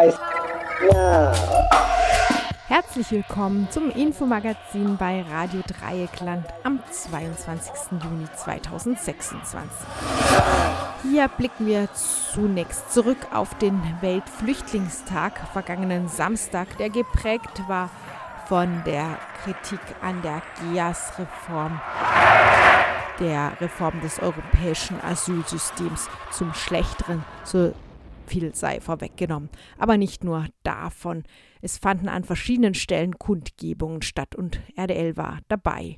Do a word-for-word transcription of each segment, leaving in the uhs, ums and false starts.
right now. Herzlich willkommen zum Infomagazin bei Radio Dreieckland am zweiundzwanzigsten Juni zweitausendsechsundzwanzig. Hier blicken wir zunächst zurück auf den Weltflüchtlingstag vergangenen Samstag, der geprägt war von der Kritik an der G E A S-Reform, der Reform des europäischen Asylsystems zum Schlechteren, so viel sei vorweggenommen. Aber nicht nur davon. Es fanden an verschiedenen Stellen Kundgebungen statt und R D L war dabei.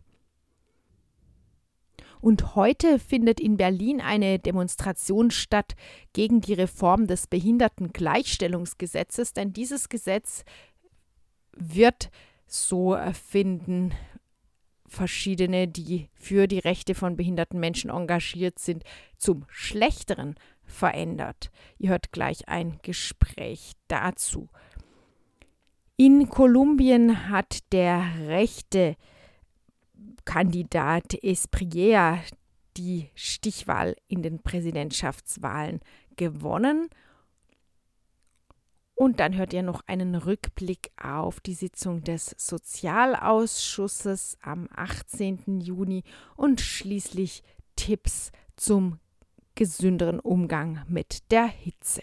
Und heute findet in Berlin eine Demonstration statt gegen die Reform des Behindertengleichstellungsgesetzes, denn dieses Gesetz wird, so finden verschiedene, die für die Rechte von behinderten Menschen engagiert sind, zum Schlechteren verändert. Ihr hört gleich ein Gespräch dazu. In Kolumbien hat der rechte Kandidat Espriella die Stichwahl in den Präsidentschaftswahlen gewonnen. Und dann hört ihr noch einen Rückblick auf die Sitzung des Sozialausschusses am achtzehnten Juni und schließlich Tipps zum gesünderen Umgang mit der Hitze.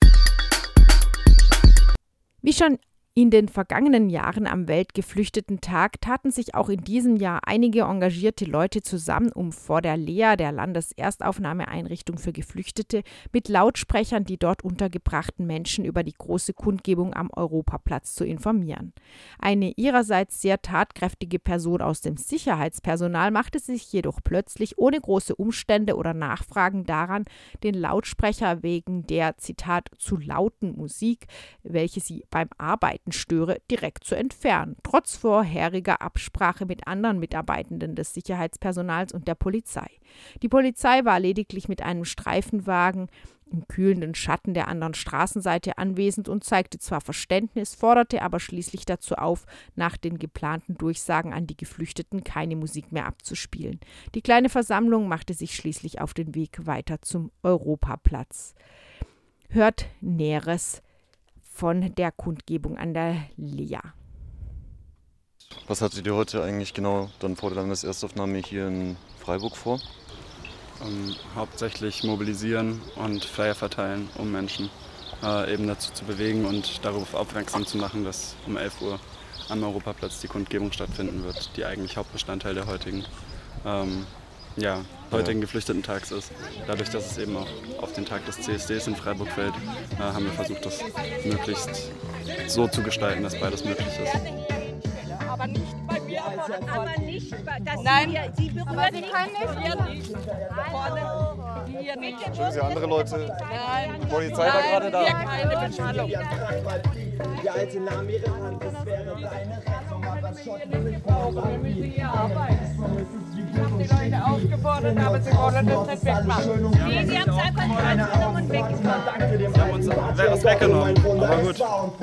Wie schon in den vergangenen Jahren am Weltgeflüchtetentag taten sich auch in diesem Jahr einige engagierte Leute zusammen, um vor der L E A, der Landeserstaufnahmeeinrichtung für Geflüchtete, mit Lautsprechern die dort untergebrachten Menschen über die große Kundgebung am Europaplatz zu informieren. Eine ihrerseits sehr tatkräftige Person aus dem Sicherheitspersonal machte sich jedoch plötzlich ohne große Umstände oder Nachfragen daran, den Lautsprecher wegen der, Zitat, zu lauten Musik, welche sie beim Arbeiten störe, direkt zu entfernen, trotz vorheriger Absprache mit anderen Mitarbeitenden des Sicherheitspersonals und der Polizei. Die Polizei war lediglich mit einem Streifenwagen im kühlenden Schatten der anderen Straßenseite anwesend und zeigte zwar Verständnis, forderte aber schließlich dazu auf, nach den geplanten Durchsagen an die Geflüchteten keine Musik mehr abzuspielen. Die kleine Versammlung machte sich schließlich auf den Weg weiter zum Europaplatz. Hört Näheres von der Kundgebung an der L E A. Was hattet ihr heute eigentlich genau dann vor der Landeserstaufnahme hier in Freiburg vor? Um, hauptsächlich mobilisieren und Flyer verteilen, um Menschen äh, eben dazu zu bewegen und darauf aufmerksam zu machen, dass um elf Uhr am Europaplatz die Kundgebung stattfinden wird, die eigentlich Hauptbestandteil der heutigen ähm, ja, heutigen ja. Geflüchtetentags ist. Dadurch, dass es eben auch auf den Tag des C S Ds in Freiburg fällt, äh, haben wir versucht, das möglichst so zu gestalten, dass beides möglich ist. Aber nicht bei mir, aber, aber nicht, dass Nein, Sie, Sie berühren Sie können nicht. Hier nicht. Vorne, hier nicht. Entschuldigen Sie, andere Leute? Nein, die Polizei war gerade da. Wir keine Beschallung. Die alte nahm ihre Hand, das wäre deine Rettung, aber das Schott nicht Wir müssen hier arbeiten. Ich habe die Leute aufgefordert, aber sie wollen das nicht wegmachen. Nee, sie haben es einfach nicht angenommen und weggefahren. Sie haben uns was weggenommen, aber gut.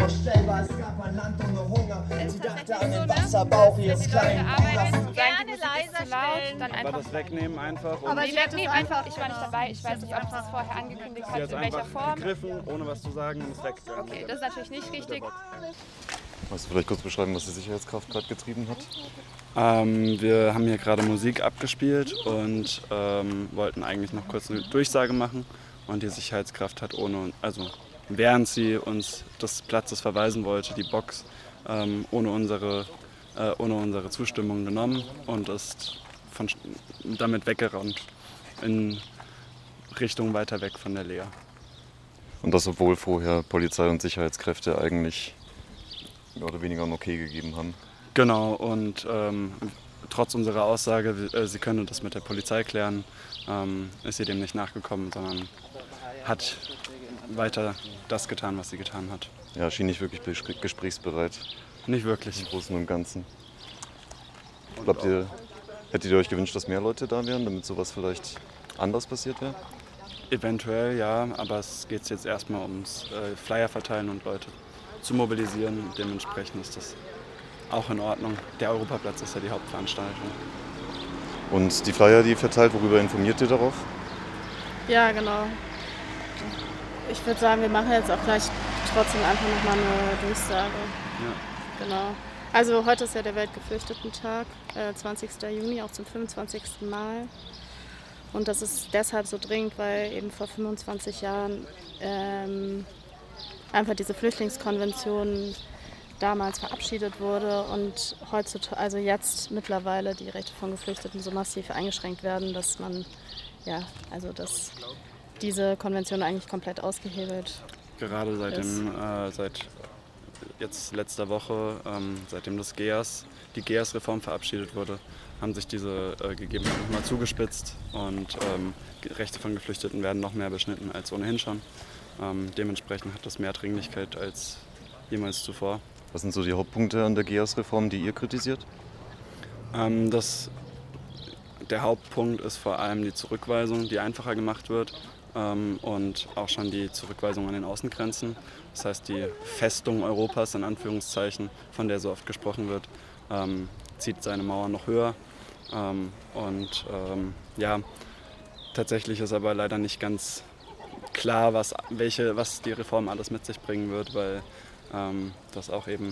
Wasserbauch ihres kleinen Arbeiten gerne leiser stellen. Dann einfach das wegnehmen einfach. Aber nee, wegnehmen einfach. Ich war nicht dabei. Ich weiß nicht, ob es vorher angekündigt Sie hat, hat in welcher einfach Form. gegriffen, ohne was zu sagen und ist weg. Okay, das ist natürlich nicht richtig. Kannst du vielleicht kurz beschreiben, was die Sicherheitskraft gerade getrieben hat? Ähm, wir haben hier gerade Musik abgespielt und ähm, wollten eigentlich noch kurz eine Durchsage machen. Und die Sicherheitskraft hat ohne, also während sie uns des Platzes verweisen wollte, die Box ähm, ohne, unsere, äh, ohne unsere Zustimmung genommen und ist von, damit weggerannt in Richtung weiter weg von der L E A. Und das, obwohl vorher Polizei und Sicherheitskräfte eigentlich mehr oder weniger ein Okay gegeben haben. Genau, und ähm, trotz unserer Aussage, äh, sie könne das mit der Polizei klären, ähm, ist sie dem nicht nachgekommen, sondern hat weiter das getan, was sie getan hat. Ja, schien nicht wirklich gesprächsbereit. Nicht wirklich. Im Großen und Ganzen. Glaubt ihr, hättet ihr euch gewünscht, dass mehr Leute da wären, damit sowas vielleicht anders passiert wäre? Eventuell ja, aber es geht jetzt erstmal ums äh, Flyer verteilen und Leute zu mobilisieren. Dementsprechend ist das auch in Ordnung. Der Europaplatz ist ja die Hauptveranstaltung. Und die Flyer, die ihr verteilt, worüber informiert ihr darauf? Ja, genau. Ich würde sagen, wir machen jetzt auch gleich trotzdem einfach nochmal eine Durchsage. Ja. Genau. Also heute ist ja der Weltgeflüchtetentag, äh, zwanzigsten Juni, auch zum fünfundzwanzigsten Mal. Und das ist deshalb so dringend, weil eben vor fünfundzwanzig Jahren ähm, einfach diese Flüchtlingskonvention damals verabschiedet wurde und heutzutage, also jetzt mittlerweile die Rechte von Geflüchteten so massiv eingeschränkt werden, dass man, ja, also dass diese Konvention eigentlich komplett ausgehebelt Gerade seit ist. dem, äh, seit jetzt letzter Woche, ähm, seitdem das G E A S, die G E A S-Reform verabschiedet wurde, haben sich diese äh, Gegebenheiten nochmal zugespitzt und ähm, Rechte von Geflüchteten werden noch mehr beschnitten als ohnehin schon. Ähm, dementsprechend hat das mehr Dringlichkeit als jemals zuvor. Was sind so die Hauptpunkte an der G E A S-Reform, die ihr kritisiert? Ähm, das, der Hauptpunkt ist vor allem die Zurückweisung, die einfacher gemacht wird ähm, und auch schon die Zurückweisung an den Außengrenzen. Das heißt, die Festung Europas, in Anführungszeichen, von der so oft gesprochen wird, ähm, zieht seine Mauern noch höher. Ähm, und ähm, ja, tatsächlich ist aber leider nicht ganz klar, was, welche, was die Reform alles mit sich bringen wird, weil ähm, das auch eben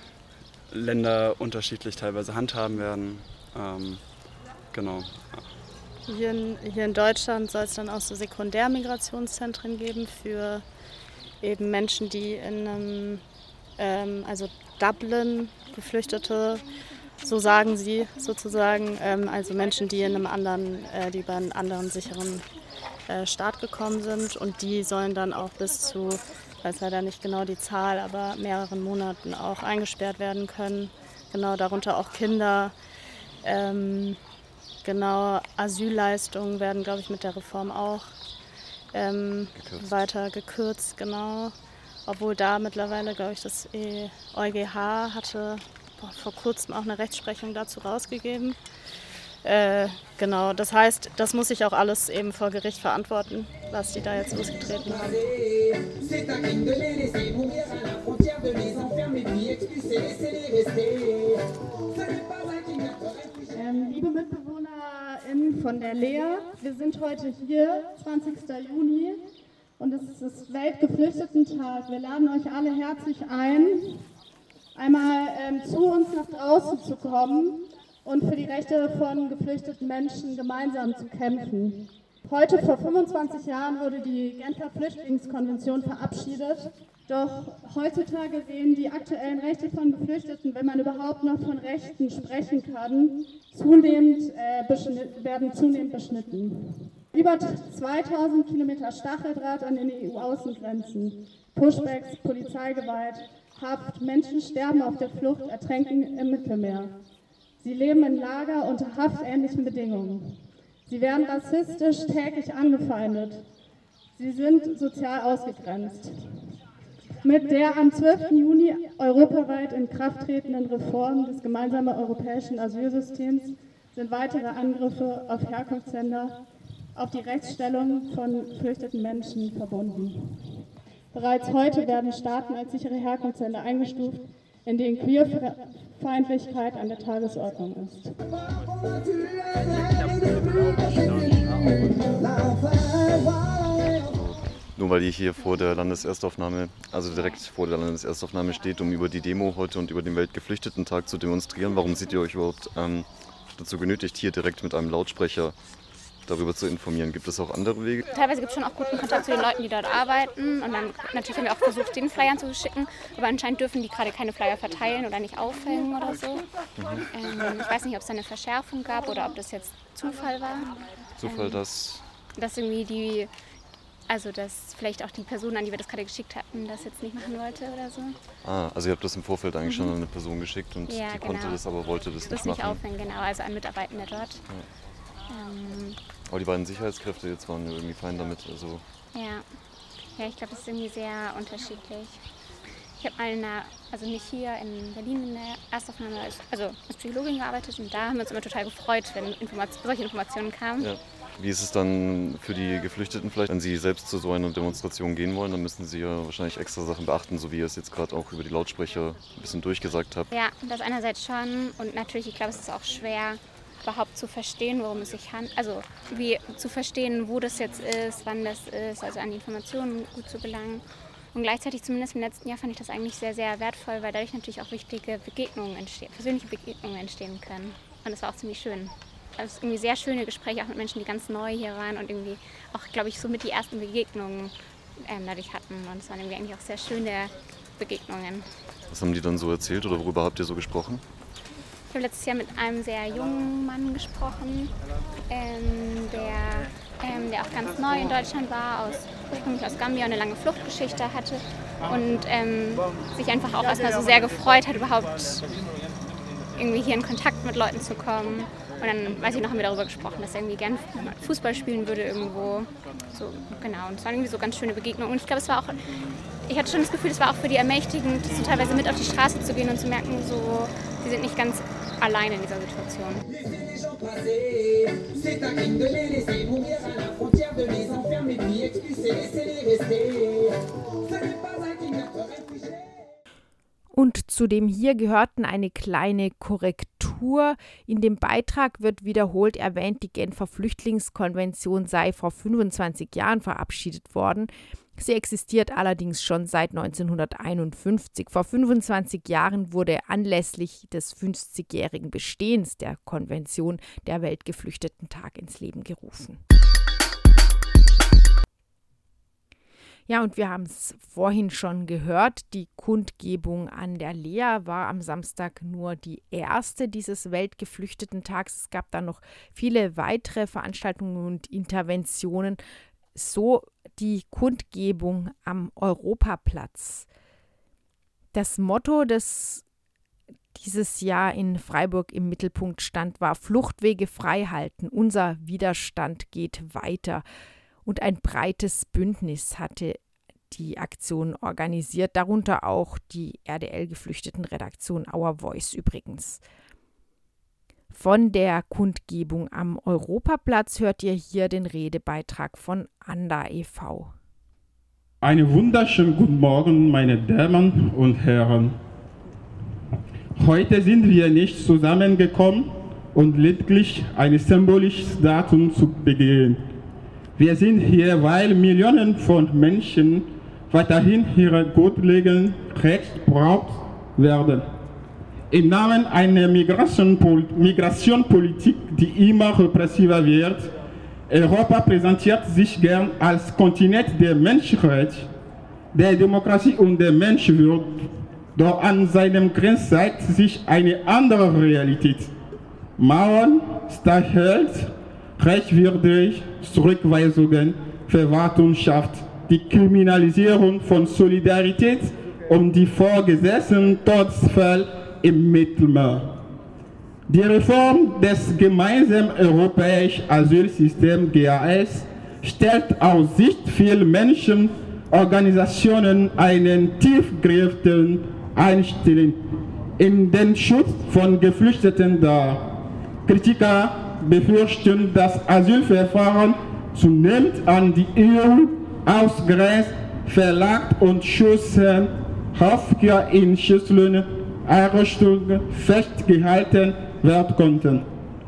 Länder unterschiedlich teilweise handhaben werden. Ähm, genau. Hier in, hier in Deutschland soll es dann auch so Sekundärmigrationszentren geben für eben Menschen, die in einem, ähm, also Dublin, Geflüchtete, so sagen sie sozusagen, ähm, also Menschen, die in einem anderen, äh, die über einen anderen sicheren äh, Staat gekommen sind und die sollen dann auch bis zu, ich weiß leider nicht genau die Zahl, aber mehreren Monaten auch eingesperrt werden können. Genau, darunter auch Kinder. Ähm, genau, Asylleistungen werden, glaube ich, mit der Reform auch ähm, weiter gekürzt, genau. Obwohl da mittlerweile, glaube ich, das E U G H hatte boah, vor kurzem auch eine Rechtsprechung dazu rausgegeben. Äh, genau, das heißt, das muss ich auch alles eben vor Gericht verantworten, was die da jetzt losgetreten haben. Ähm, liebe MitbewohnerInnen von der Lea, wir sind heute hier, zwanzigsten Juni, und es ist das Weltgeflüchtetentag. Wir laden euch alle herzlich ein, einmal ähm, zu uns nach draußen zu kommen und für die Rechte von geflüchteten Menschen gemeinsam zu kämpfen. Heute vor fünfundzwanzig Jahren wurde die Genfer Flüchtlingskonvention verabschiedet. Doch heutzutage sehen die aktuellen Rechte von Geflüchteten, wenn man überhaupt noch von Rechten sprechen kann, zunehmend, äh, werden zunehmend beschnitten. Über zweitausend Kilometer Stacheldraht an den E U-Außengrenzen, Pushbacks, Polizeigewalt, Haft, Menschen sterben auf der Flucht, ertränken im Mittelmeer. Sie leben in Lager unter haftähnlichen Bedingungen. Sie werden rassistisch täglich angefeindet. Sie sind sozial ausgegrenzt. Mit der am zwölften Juni europaweit in Kraft tretenden Reform des gemeinsamen europäischen Asylsystems sind weitere Angriffe auf Herkunftsländer, auf die Rechtsstellung von geflüchteten Menschen verbunden. Bereits heute werden Staaten als sichere Herkunftsländer eingestuft, in denen Queerfeindlichkeit an der Tagesordnung ist. Nur weil ihr hier vor der Landeserstaufnahme, also direkt vor der Landeserstaufnahme steht, um über die Demo heute und über den Weltgeflüchtetentag zu demonstrieren, warum seht ihr euch überhaupt ähm, dazu genötigt, hier direkt mit einem Lautsprecher darüber zu informieren? Gibt es auch andere Wege? Teilweise gibt es schon auch guten Kontakt zu den Leuten, die dort arbeiten. Und dann natürlich haben wir auch versucht, den Flyern zu schicken. Aber anscheinend dürfen die gerade keine Flyer verteilen oder nicht aufhängen oder so. Mhm. Ähm, ich weiß nicht, ob es da eine Verschärfung gab oder ob das jetzt Zufall war. Zufall, ähm, dass... Dass irgendwie die... Also, dass vielleicht auch die Person, an die wir das gerade geschickt hatten, das jetzt nicht machen wollte oder so. Ah, also ihr habt das im Vorfeld eigentlich mhm. schon an eine Person geschickt und ja, die genau. konnte das, aber wollte das, das nicht nicht machen. aufhängen, genau, also an Mitarbeitende dort. Ja. Ähm, aber die beiden Sicherheitskräfte jetzt waren irgendwie fein damit, also... Ja, ja, ich glaube, das ist irgendwie sehr unterschiedlich. Ich habe mal in einer, also nicht hier in Berlin in der Erstaufnahme, als, also als Psychologin gearbeitet und da haben wir uns immer total gefreut, wenn Informat- solche Informationen kamen. Ja. Wie ist es dann für die Geflüchteten vielleicht, wenn sie selbst zu so einer Demonstration gehen wollen, dann müssen sie ja wahrscheinlich extra Sachen beachten, so wie ihr es jetzt gerade auch über die Lautsprecher ein bisschen durchgesagt habt. Ja, das einerseits schon und natürlich, ich glaube, es ist auch schwer, überhaupt zu verstehen, worum es sich handelt, also wie zu verstehen, wo das jetzt ist, wann das ist, also an die Informationen gut zu gelangen. Und gleichzeitig, zumindest im letzten Jahr, fand ich das eigentlich sehr, sehr wertvoll, weil dadurch natürlich auch wichtige Begegnungen entstehen, persönliche Begegnungen entstehen können. Und das war auch ziemlich schön. Also irgendwie sehr schöne Gespräche auch mit Menschen, die ganz neu hier waren und irgendwie auch, glaube ich, so mit die ersten Begegnungen ähm, dadurch hatten. Und es waren irgendwie eigentlich auch sehr schöne Begegnungen. Was haben die dann so erzählt oder worüber habt ihr so gesprochen? Ich habe letztes Jahr mit einem sehr jungen Mann gesprochen, ähm, der, ähm, der auch ganz neu in Deutschland war, aus, ursprünglich aus Gambia und eine lange Fluchtgeschichte hatte und ähm, sich einfach auch erstmal so sehr gefreut hat, überhaupt irgendwie hier in Kontakt mit Leuten zu kommen. Und dann, weiß ich noch, haben wir darüber gesprochen, dass er irgendwie gerne Fußball spielen würde irgendwo. So, genau, und es waren irgendwie so ganz schöne Begegnungen. Und ich glaube, es war auch, ich hatte schon das Gefühl, es war auch für die ermächtigend, so teilweise mit auf die Straße zu gehen und zu merken, so, sie sind nicht ganz allein in dieser Situation. Und zu dem hier gehörten eine kleine Korrektur. In dem Beitrag wird wiederholt erwähnt, die Genfer Flüchtlingskonvention sei vor fünfundzwanzig Jahren verabschiedet worden. Sie existiert allerdings schon seit neunzehnhunderteinundfünfzig. Vor fünfundzwanzig Jahren wurde anlässlich des fünfzigjährigen Bestehens der Konvention der Weltgeflüchtetentag ins Leben gerufen. Ja, und wir haben es vorhin schon gehört, die Kundgebung an der Lea war am Samstag nur die erste dieses Weltgeflüchtetentags. Es gab dann noch viele weitere Veranstaltungen und Interventionen, so die Kundgebung am Europaplatz. Das Motto, das dieses Jahr in Freiburg im Mittelpunkt stand, war Fluchtwege frei halten, unser Widerstand geht weiter. Und ein breites Bündnis hatte die Aktion organisiert, darunter auch die R D L-Geflüchteten-Redaktion Our Voice übrigens. Von der Kundgebung am Europaplatz hört ihr hier den Redebeitrag von Anda e V Einen wunderschönen guten Morgen, meine Damen und Herren. Heute sind wir nicht zusammengekommen, um lediglich ein symbolisches Datum zu begehen. Wir sind hier, weil Millionen von Menschen weiterhin ihre grundlegenden Rechte beraubt werden. Im Namen einer Migrationpolitik, die immer repressiver wird, Europa präsentiert sich gern als Kontinent der Menschenrechte, der Demokratie und der Menschenwürde. Doch an seinem Grenzen zeigt sich eine andere Realität. Mauern, Stachelt, rechtswidrig, Zurückweisungen, Verwaltungsschaft, die Kriminalisierung von Solidarität und die vorgesessenen Todesfälle im Mittelmeer. Die Reform des gemeinsamen europäischen Asylsystems G A S stellt aus Sicht vieler Menschenorganisationen einen tiefgreifenden Einstieg in den Schutz von Geflüchteten dar. Kritiker befürchten, dass Asylverfahren zunehmend an die E U ausgrenzt, verlagert und Schüsse häufiger in Schüsseln Einrichtungen festgehalten werden konnten.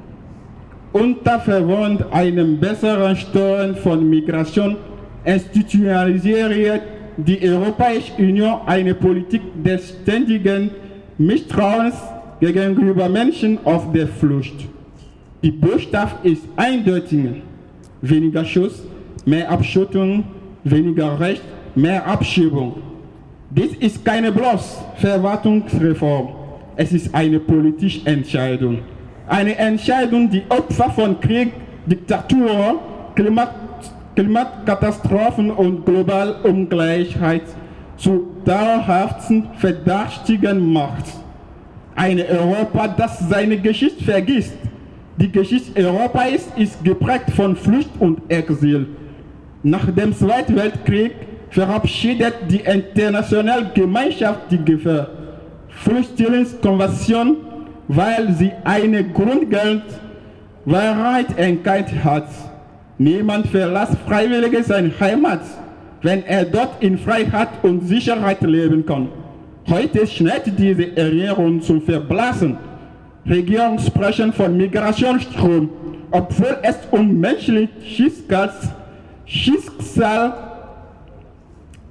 Unter Verwendung einem besseren Steuern von Migration institutionalisiert die Europäische Union eine Politik des ständigen Misstrauens gegenüber Menschen auf der Flucht. Die Botschaft ist eindeutig: weniger Schutz, mehr Abschottung, weniger Recht, mehr Abschiebung. Dies ist keine bloß Verwaltungsreform, es ist eine politische Entscheidung. Eine Entscheidung, die Opfer von Krieg, Diktatur, Klimat, Klimakatastrophen und globaler Ungleichheit zu dauerhaften Verdächtigen macht. Ein Europa, das seine Geschichte vergisst. Die Geschichte Europas ist geprägt von Flucht und Exil. Nach dem Zweiten Weltkrieg verabschiedet die internationale Gemeinschaft die Gefahr Flüchtlingskonvention, weil sie eine Grundwahrheit erkannt hat. Niemand verlässt freiwillig seine Heimat, wenn er dort in Freiheit und Sicherheit leben kann. Heute scheint diese Erinnerung zu verblassen. Regierungen sprechen von Migrationsstrom, obwohl es um menschliches Schicksal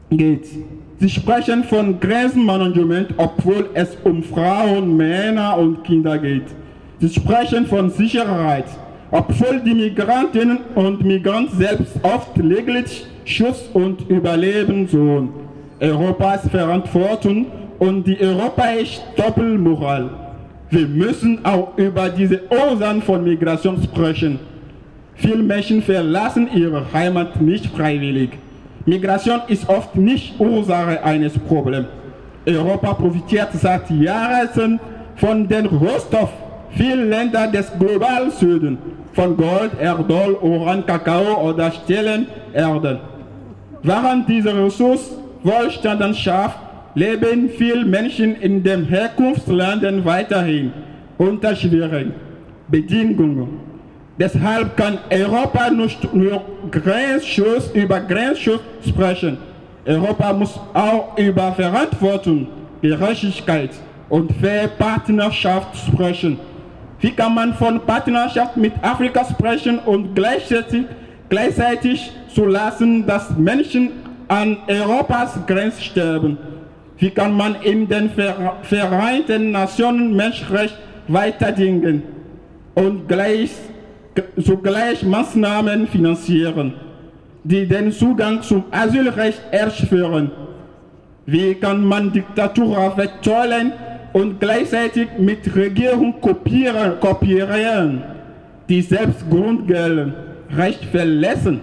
geht. Sie sprechen von Grenzmanagement, obwohl es um Frauen, Männer und Kinder geht. Sie sprechen von Sicherheit, obwohl die Migrantinnen und Migranten selbst oft lediglich Schutz und Überleben suchen. Europas Verantwortung und die europäische Doppelmoral. Wir müssen auch über diese Ursachen von Migration sprechen. Viele Menschen verlassen ihre Heimat nicht freiwillig. Migration ist oft nicht Ursache eines Problems. Europa profitiert seit Jahren von den Rohstoffen vieler Länder des globalen Südens, von Gold, Erdöl, Uran, Kakao oder Stellenerden. Während diese Ressourcen Wohlstand schafft, leben viele Menschen in den Herkunftsländern weiterhin unter schwierigen Bedingungen. Deshalb kann Europa nicht nur Grenzschutz über Grenzschutz sprechen. Europa muss auch über Verantwortung, Gerechtigkeit und faire Partnerschaft sprechen. Wie kann man von Partnerschaft mit Afrika sprechen und gleichzeitig, gleichzeitig zulassen, dass Menschen an Europas Grenzen sterben? Wie kann man in den Vereinten Nationen Menschenrechte weiterdenken und gleich, zugleich Maßnahmen finanzieren, die den Zugang zum Asylrecht erschweren? Wie kann man Diktatur verteilen und gleichzeitig mit Regierung kopieren, kopieren, die selbst Grundrecht verletzen?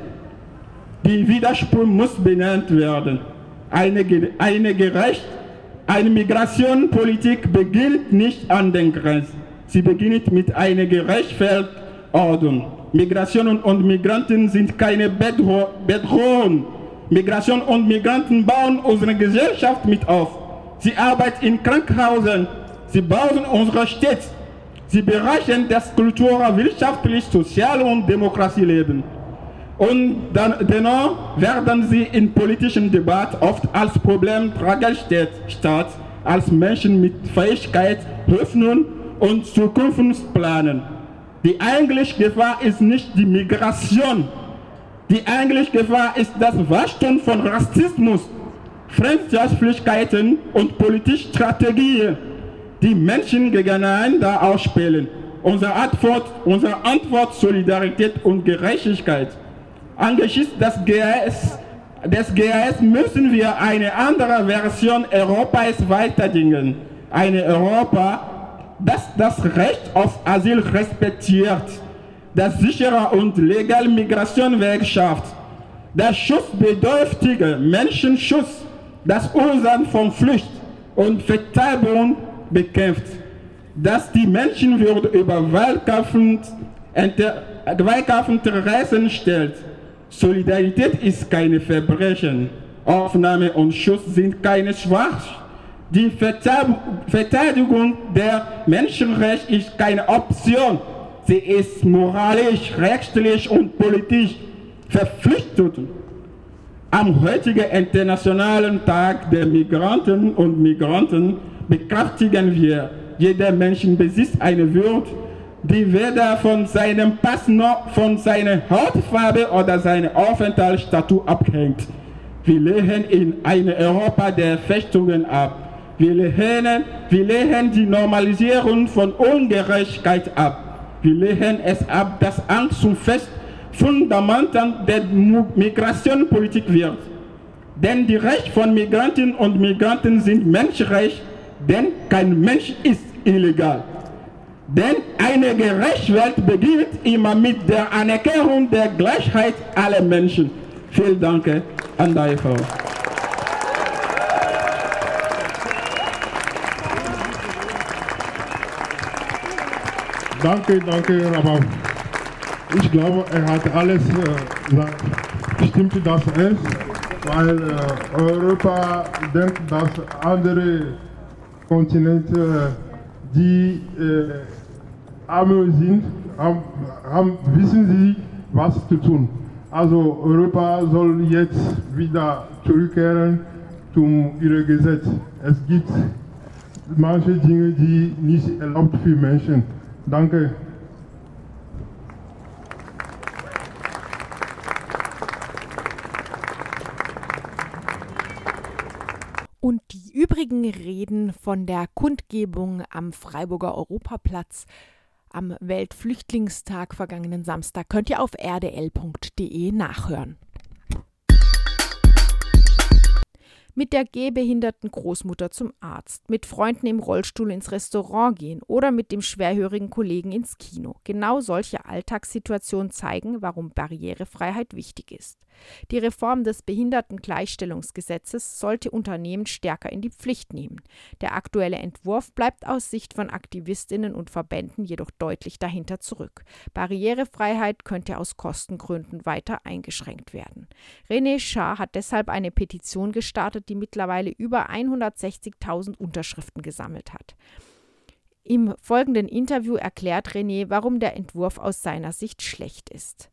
Die Widerspruch muss benannt werden. Eine, eine, gerecht, eine Migrationspolitik beginnt nicht an den Grenzen. Sie beginnt mit einer gerechten Ordnung. Migration und Migranten sind keine Bedro Bedrohung. Migration und Migranten bauen unsere Gesellschaft mit auf. Sie arbeiten in Krankenhäusern. Sie bauen unsere Städte. Sie bereichern das Kultur-, wirtschaftlich, Sozial- und Demokratieleben. Und dann, dennoch werden sie in politischen Debatten oft als Problemträger statt als Menschen mit Fähigkeit, Hoffnung und Zukunftsplanen. Die eigentliche Gefahr ist nicht die Migration. Die eigentliche Gefahr ist das Wachstum von Rassismus, Fremdenfeindlichkeiten und politische Strategien, die Menschen gegeneinander ausspielen. Unsere Antwort, unsere Antwort Solidarität und Gerechtigkeit. Angesichts des G A S, des G A S müssen wir eine andere Version Europas weiterdenken. Eine Europa, das das Recht auf Asyl respektiert, das sichere und legale Migration schafft, das schutzbedürftige Menschenschutz, das Ursachen von Flucht und Vertreibung bekämpft, das die Menschenwürde über Wahlkampfinteressen stellt. Solidarität ist keine Verbrechen. Aufnahme und Schutz sind keine Schwach. Die Verteidigung der Menschenrechte ist keine Option. Sie ist moralisch, rechtlich und politisch verpflichtet. Am heutigen Internationalen Tag der Migranten und Migranten bekräftigen wir, jeder Mensch besitzt eine Würde, die weder von seinem Pass noch von seiner Hautfarbe oder seinem Aufenthaltsstatus abhängt. Wir lehnen in ein Europa der Festungen ab. Wir lehnen, wir lehnen die Normalisierung von Ungerechtigkeit ab. Wir lehnen es ab, dass Angst zum Fest Fundamenten der Migrationspolitik wird. Denn die Rechte von Migrantinnen und Migranten sind Menschenrechte, denn kein Mensch ist illegal. Denn eine gerechte Welt beginnt immer mit der Anerkennung der Gleichheit aller Menschen. Vielen Dank an die Frau. Danke, danke, aber ich glaube, er hat alles äh, gesagt. Stimmt das ernst? Weil äh, Europa denkt, dass andere Kontinente, die äh, arm sind, haben, haben, wissen sie, was zu tun. Also Europa soll jetzt wieder zurückkehren zu ihrem Gesetz. Es gibt manche Dinge, die nicht erlaubt für Menschen. Danke. übrigen Reden von der Kundgebung am Freiburger Europaplatz am Weltflüchtlingstag vergangenen Samstag könnt ihr auf r d l punkt d e nachhören. Mit der gehbehinderten Großmutter zum Arzt, mit Freunden im Rollstuhl ins Restaurant gehen oder mit dem schwerhörigen Kollegen ins Kino. Genau solche Alltagssituationen zeigen, warum Barrierefreiheit wichtig ist. Die Reform des Behindertengleichstellungsgesetzes sollte Unternehmen stärker in die Pflicht nehmen. Der aktuelle Entwurf bleibt aus Sicht von Aktivistinnen und Verbänden jedoch deutlich dahinter zurück. Barrierefreiheit könnte aus Kostengründen weiter eingeschränkt werden. René Schaar hat deshalb eine Petition gestartet, die mittlerweile über hundertsechzigtausend Unterschriften gesammelt hat. Im folgenden Interview erklärt René, warum der Entwurf aus seiner Sicht schlecht ist.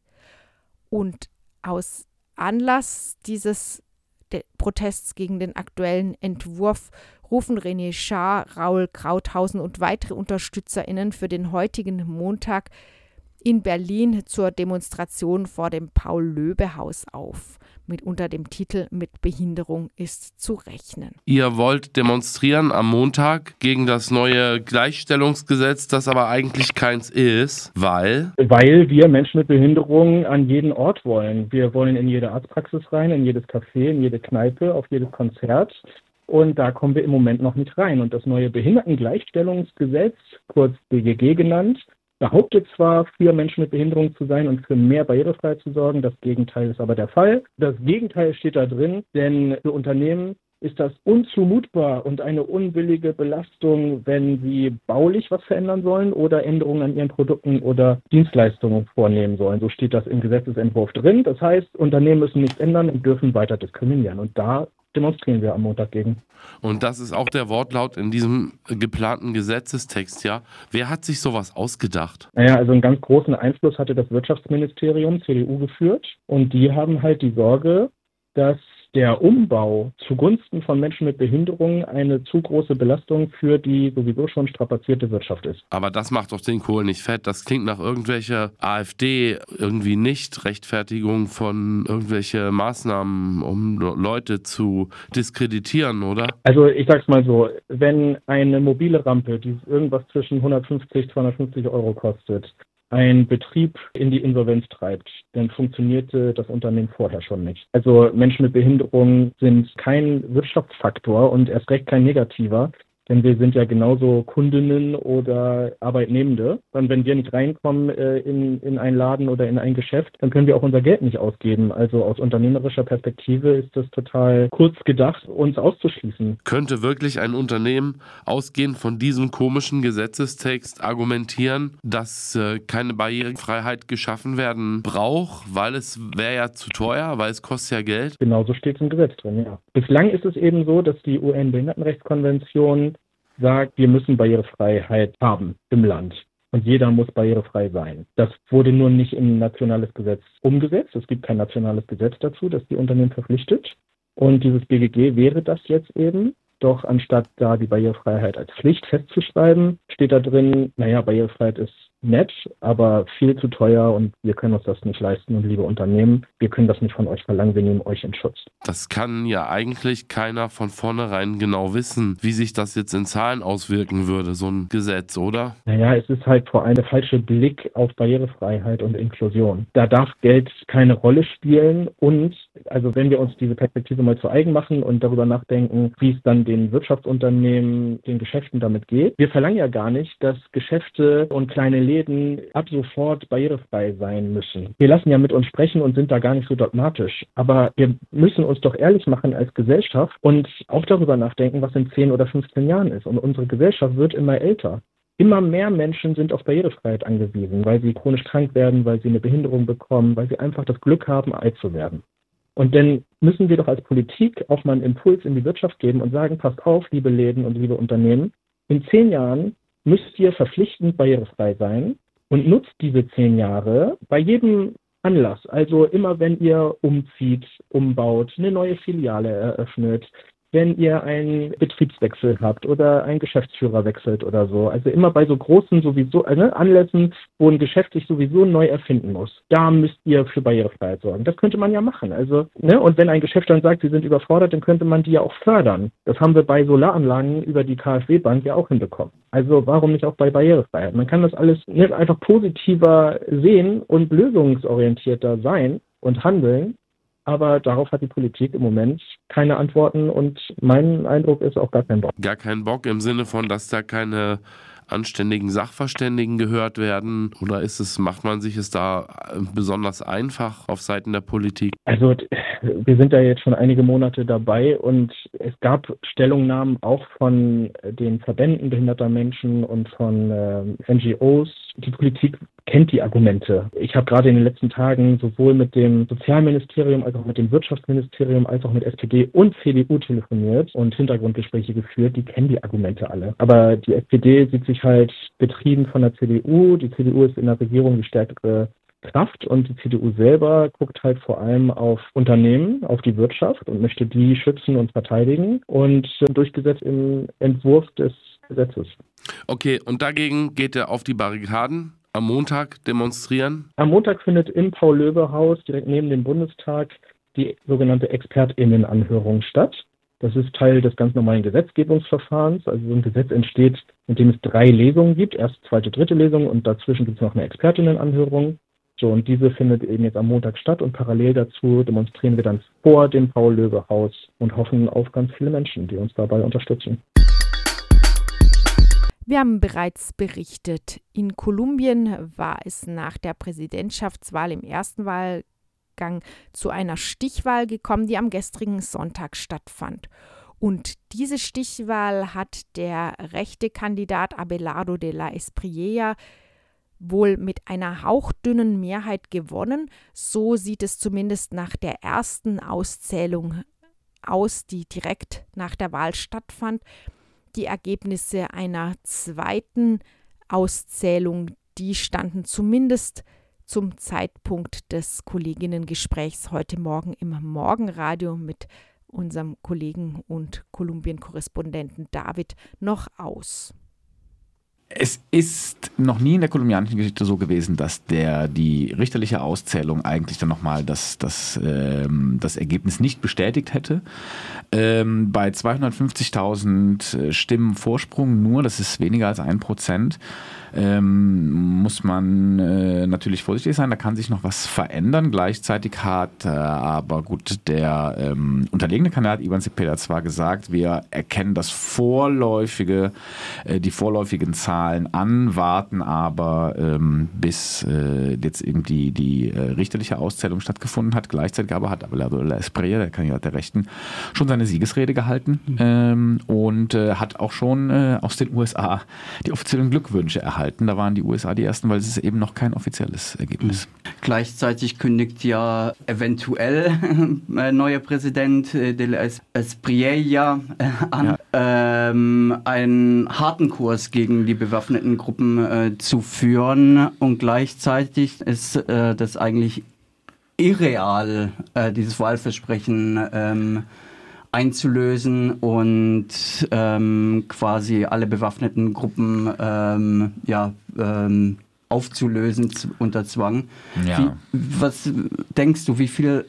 Und aus Anlass dieses De- Protests gegen den aktuellen Entwurf rufen René Schaar, Raul Krauthausen und weitere UnterstützerInnen für den heutigen Montag in Berlin zur Demonstration vor dem Paul-Löbe-Haus auf, mit unter dem Titel „Mit Behinderung ist zu rechnen“. Ihr wollt demonstrieren am Montag gegen das neue Gleichstellungsgesetz, das aber eigentlich keins ist, weil? Weil wir Menschen mit Behinderung an jeden Ort wollen. Wir wollen in jede Arztpraxis rein, in jedes Café, in jede Kneipe, auf jedes Konzert. Und da kommen wir im Moment noch nicht rein. Und das neue Behindertengleichstellungsgesetz, kurz B G G genannt, behauptet zwar, für Menschen mit Behinderung zu sein und für mehr Barrierefreiheit zu sorgen, das Gegenteil ist aber der Fall. Das Gegenteil steht da drin, denn für Unternehmen ist das unzumutbar und eine unbillige Belastung, wenn sie baulich was verändern sollen oder Änderungen an ihren Produkten oder Dienstleistungen vornehmen sollen. So steht das im Gesetzesentwurf drin. Das heißt, Unternehmen müssen nichts ändern und dürfen weiter diskriminieren. Und da demonstrieren wir am Montag gegen. Und das ist auch der Wortlaut in diesem geplanten Gesetzestext, ja. Wer hat sich sowas ausgedacht? Naja, also einen ganz großen Einfluss hatte das Wirtschaftsministerium, C D U geführt. Und die haben halt die Sorge, dass der Umbau zugunsten von Menschen mit Behinderung eine zu große Belastung für die sowieso schon strapazierte Wirtschaft ist. Aber das macht doch den Kohl nicht fett. Das klingt nach irgendwelcher AfD, irgendwie Nicht-Rechtfertigung von irgendwelche Maßnahmen, um Leute zu diskreditieren, oder? Also ich sag's mal so, wenn eine mobile Rampe, die irgendwas zwischen hundertfünfzig, zweihundertfünfzig Euro kostet, ein Betrieb in die Insolvenz treibt, dann funktionierte das Unternehmen vorher schon nicht. Also Menschen mit Behinderung sind kein Wirtschaftsfaktor und erst recht kein negativer, denn wir sind ja genauso Kundinnen oder Arbeitnehmende. Und wenn wir nicht reinkommen äh, in, in einen Laden oder in ein Geschäft, dann können wir auch unser Geld nicht ausgeben. Also aus unternehmerischer Perspektive ist das total kurz gedacht, uns auszuschließen. Könnte wirklich ein Unternehmen ausgehend von diesem komischen Gesetzestext argumentieren, dass äh, keine Barrierefreiheit geschaffen werden braucht, weil es wäre ja zu teuer, weil es kostet ja Geld? Genauso steht es im Gesetz drin, ja. Bislang ist es eben so, dass die U N-Behindertenrechtskonvention sagt, wir müssen Barrierefreiheit haben im Land. Und jeder muss barrierefrei sein. Das wurde nur nicht in ein nationales Gesetz umgesetzt. Es gibt kein nationales Gesetz dazu, das die Unternehmen verpflichtet. Und dieses B G G wäre das jetzt eben. Doch anstatt da die Barrierefreiheit als Pflicht festzuschreiben, steht da drin, naja, Barrierefreiheit ist nett, aber viel zu teuer und wir können uns das nicht leisten. Und liebe Unternehmen, wir können das nicht von euch verlangen, wir nehmen euch in Schutz. Das kann ja eigentlich keiner von vornherein genau wissen, wie sich das jetzt in Zahlen auswirken würde, so ein Gesetz, oder? Naja, es ist halt vor allem der falsche Blick auf Barrierefreiheit und Inklusion. Da darf Geld keine Rolle spielen und also wenn wir uns diese Perspektive mal zu eigen machen und darüber nachdenken, wie es dann den Wirtschaftsunternehmen, den Geschäften damit geht. Wir verlangen ja gar nicht, dass Geschäfte und kleine Läden ab sofort barrierefrei sein müssen. Wir lassen ja mit uns sprechen und sind da gar nicht so dogmatisch. Aber wir müssen uns doch ehrlich machen als Gesellschaft und auch darüber nachdenken, was in zehn oder fünfzehn Jahren ist. Und unsere Gesellschaft wird immer älter. Immer mehr Menschen sind auf Barrierefreiheit angewiesen, weil sie chronisch krank werden, weil sie eine Behinderung bekommen, weil sie einfach das Glück haben, alt zu werden. Und dann müssen wir doch als Politik auch mal einen Impuls in die Wirtschaft geben und sagen, passt auf, liebe Läden und liebe Unternehmen, in zehn Jahren müsst ihr verpflichtend barrierefrei sein und nutzt diese zehn Jahre bei jedem Anlass. Also immer wenn ihr umzieht, umbaut, eine neue Filiale eröffnet, wenn ihr einen Betriebswechsel habt oder einen Geschäftsführer wechselt oder so. Also immer bei so großen sowieso äh, ne, Anlässen, wo ein Geschäft sich sowieso neu erfinden muss. Da müsst ihr für Barrierefreiheit sorgen. Das könnte man ja machen. Also, ne, und wenn ein Geschäft dann sagt, sie sind überfordert, dann könnte man die ja auch fördern. Das haben wir bei Solaranlagen über die KfW-Bank ja auch hinbekommen. Also warum nicht auch bei Barrierefreiheit? Man kann das alles ne, einfach positiver sehen und lösungsorientierter sein und handeln. Aber darauf hat die Politik im Moment keine Antworten und mein Eindruck ist auch gar kein Bock. Gar keinen Bock im Sinne von, dass da keine anständigen Sachverständigen gehört werden? Oder ist es, macht man sich es da besonders einfach auf Seiten der Politik? Also wir sind da jetzt schon einige Monate dabei und es gab Stellungnahmen auch von den Verbänden behinderter Menschen und von äh, N G Os. Die Politik kennt die Argumente. Ich habe gerade in den letzten Tagen sowohl mit dem Sozialministerium als auch mit dem Wirtschaftsministerium als auch mit S P D und C D U telefoniert und Hintergrundgespräche geführt. Die kennen die Argumente alle. Aber die S P D sieht sich halt betrieben von der C D U. Die C D U ist in der Regierung die stärkere Kraft und die C D U selber guckt halt vor allem auf Unternehmen, auf die Wirtschaft und möchte die schützen und verteidigen und durchgesetzt im Entwurf des Gesetzes. Okay, und dagegen geht er auf die Barrikaden am Montag demonstrieren? Am Montag findet im Paul-Löbe-Haus direkt neben dem Bundestag die sogenannte ExpertInnen-Anhörung statt. Das ist Teil des ganz normalen Gesetzgebungsverfahrens. Also so ein Gesetz entsteht, in dem es drei Lesungen gibt. Erste, zweite, dritte Lesung und dazwischen gibt es noch eine ExpertInnen-Anhörung. So, und diese findet eben jetzt am Montag statt und parallel dazu demonstrieren wir dann vor dem Paul-Löbe-Haus und hoffen auf ganz viele Menschen, die uns dabei unterstützen. Wir haben bereits berichtet, in Kolumbien war es nach der Präsidentschaftswahl im ersten Wahlgang zu einer Stichwahl gekommen, die am gestrigen Sonntag stattfand. Und diese Stichwahl hat der rechte Kandidat Abelardo de la Espriella wohl mit einer hauchdünnen Mehrheit gewonnen. So sieht es zumindest nach der ersten Auszählung aus, die direkt nach der Wahl stattfand. Die Ergebnisse einer zweiten Auszählung, die standen zumindest zum Zeitpunkt des Kolleginnengesprächs heute Morgen im Morgenradio mit unserem Kollegen und Kolumbien-Korrespondenten David noch aus. Es ist noch nie in der kolumbianischen Geschichte so gewesen, dass der, die richterliche Auszählung eigentlich dann nochmal das, das, ähm, das Ergebnis nicht bestätigt hätte. Ähm, bei zweihundertfünfzigtausend Stimmen Vorsprung nur, das ist weniger als ein Prozent, ähm, muss man äh, natürlich vorsichtig sein, da kann sich noch was verändern. Gleichzeitig hat äh, aber gut der ähm, unterlegene Kandidat Iván Cepeda zwar gesagt, wir erkennen das vorläufige, äh, die vorläufigen Zahlen an, warten aber ähm, bis äh, jetzt irgendwie die äh, richterliche Auszählung stattgefunden hat. Gleichzeitig aber hat Abelardo de la Espriella, der Kandidat der Rechten, schon seine Siegesrede gehalten mhm. ähm, und äh, hat auch schon äh, aus den U S A die offiziellen Glückwünsche erhalten. Da waren die U S A die ersten, weil es ist eben noch kein offizielles Ergebnis. Gleichzeitig kündigt ja eventuell äh, neuer Präsident äh, de la Espriella äh, an, ja. ähm, einen harten Kurs gegen die bewaffneten Gruppen äh, zu führen und gleichzeitig ist äh, das eigentlich irreal, äh, dieses Wahlversprechen ähm, einzulösen und ähm, quasi alle bewaffneten Gruppen ähm, ja, ähm, aufzulösen z- unter Zwang. Ja. Wie, was denkst du, wie viel,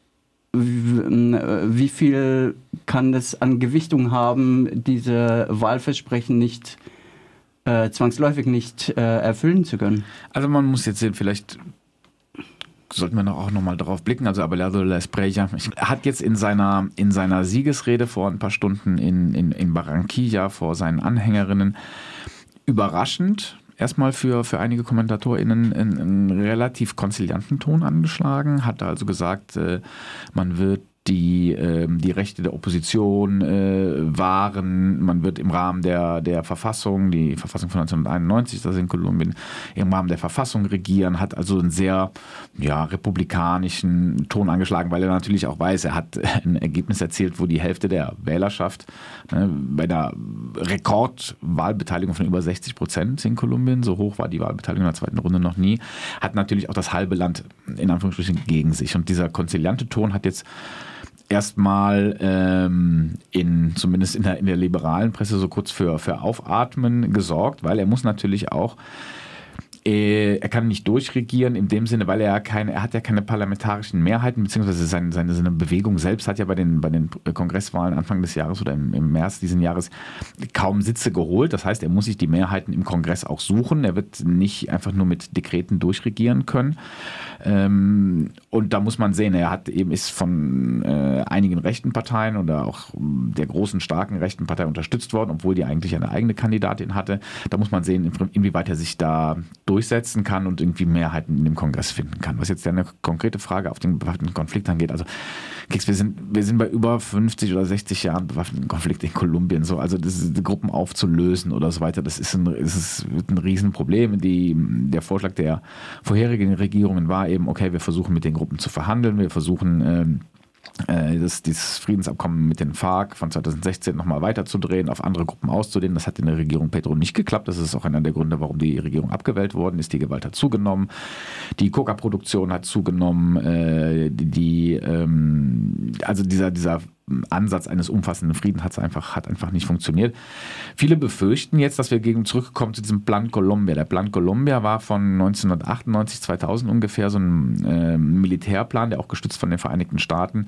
wie, wie viel kann das an Gewichtung haben, diese Wahlversprechen nicht äh, zwangsläufig nicht äh, erfüllen zu können? Also man muss jetzt sehen, vielleicht sollten wir noch auch nochmal drauf blicken. Also Abelardo de la Espriella hat jetzt in seiner, in seiner Siegesrede vor ein paar Stunden in, in, in Barranquilla vor seinen Anhängerinnen überraschend erstmal für, für einige KommentatorInnen einen, einen relativ konzilianten Ton angeschlagen, hat also gesagt, äh, man wird die, äh, die Rechte der Opposition äh, wahren. Man wird im Rahmen der, der Verfassung, die Verfassung von neunzehnhunderteinundneunzig, das in Kolumbien, im Rahmen der Verfassung regieren, hat also einen sehr ja, republikanischen Ton angeschlagen, weil er natürlich auch weiß, er hat ein Ergebnis erzielt, wo die Hälfte der Wählerschaft ne, bei einer Rekordwahlbeteiligung von über sechzig Prozent in Kolumbien, so hoch war die Wahlbeteiligung in der zweiten Runde noch nie, hat natürlich auch das halbe Land in Anführungsstrichen gegen sich. Und dieser konziliante Ton hat jetzt erstmal ähm, in, zumindest in der, in der liberalen Presse so kurz für, für Aufatmen gesorgt, weil er muss natürlich auch er kann nicht durchregieren in dem Sinne, weil er ja keine, er hat ja keine parlamentarischen Mehrheiten, beziehungsweise seine, seine, seine Bewegung selbst hat ja bei den, bei den Kongresswahlen Anfang des Jahres oder im, im März diesen Jahres kaum Sitze geholt. Das heißt, er muss sich die Mehrheiten im Kongress auch suchen. Er wird nicht einfach nur mit Dekreten durchregieren können. Ähm, und da muss man sehen, er hat eben ist von äh, einigen rechten Parteien oder auch der großen, starken rechten Partei unterstützt worden, obwohl die eigentlich eine eigene Kandidatin hatte. Da muss man sehen, inwieweit er sich da durchsetzen kann und irgendwie Mehrheiten in dem Kongress finden kann. Was jetzt eine konkrete Frage auf den bewaffneten Konflikt angeht, also wir sind, wir sind bei über fünfzig oder sechzig Jahren bewaffneten Konflikt in Kolumbien, so, also das ist, die Gruppen aufzulösen oder so weiter, das ist ein, das ist ein Riesenproblem. Die, der Vorschlag der vorherigen Regierungen war eben, okay, wir versuchen mit den Gruppen zu verhandeln, wir versuchen ähm, Das, dieses Friedensabkommen mit den FARC von zweitausendsechzehn nochmal weiterzudrehen, auf andere Gruppen auszudehnen. Das hat in der Regierung Petro nicht geklappt. Das ist auch einer der Gründe, warum die Regierung abgewählt worden ist. Die Gewalt hat zugenommen, die Coca-Produktion hat zugenommen, äh, die, die ähm, also dieser, dieser Ansatz eines umfassenden Friedens hat einfach, hat einfach nicht funktioniert. Viele befürchten jetzt, dass wir gegen zurückkommen zu diesem Plan Colombia. Der Plan Colombia war von neunzehnhundertachtundneunzig, zweitausend ungefähr so ein äh, Militärplan, der auch gestützt von den Vereinigten Staaten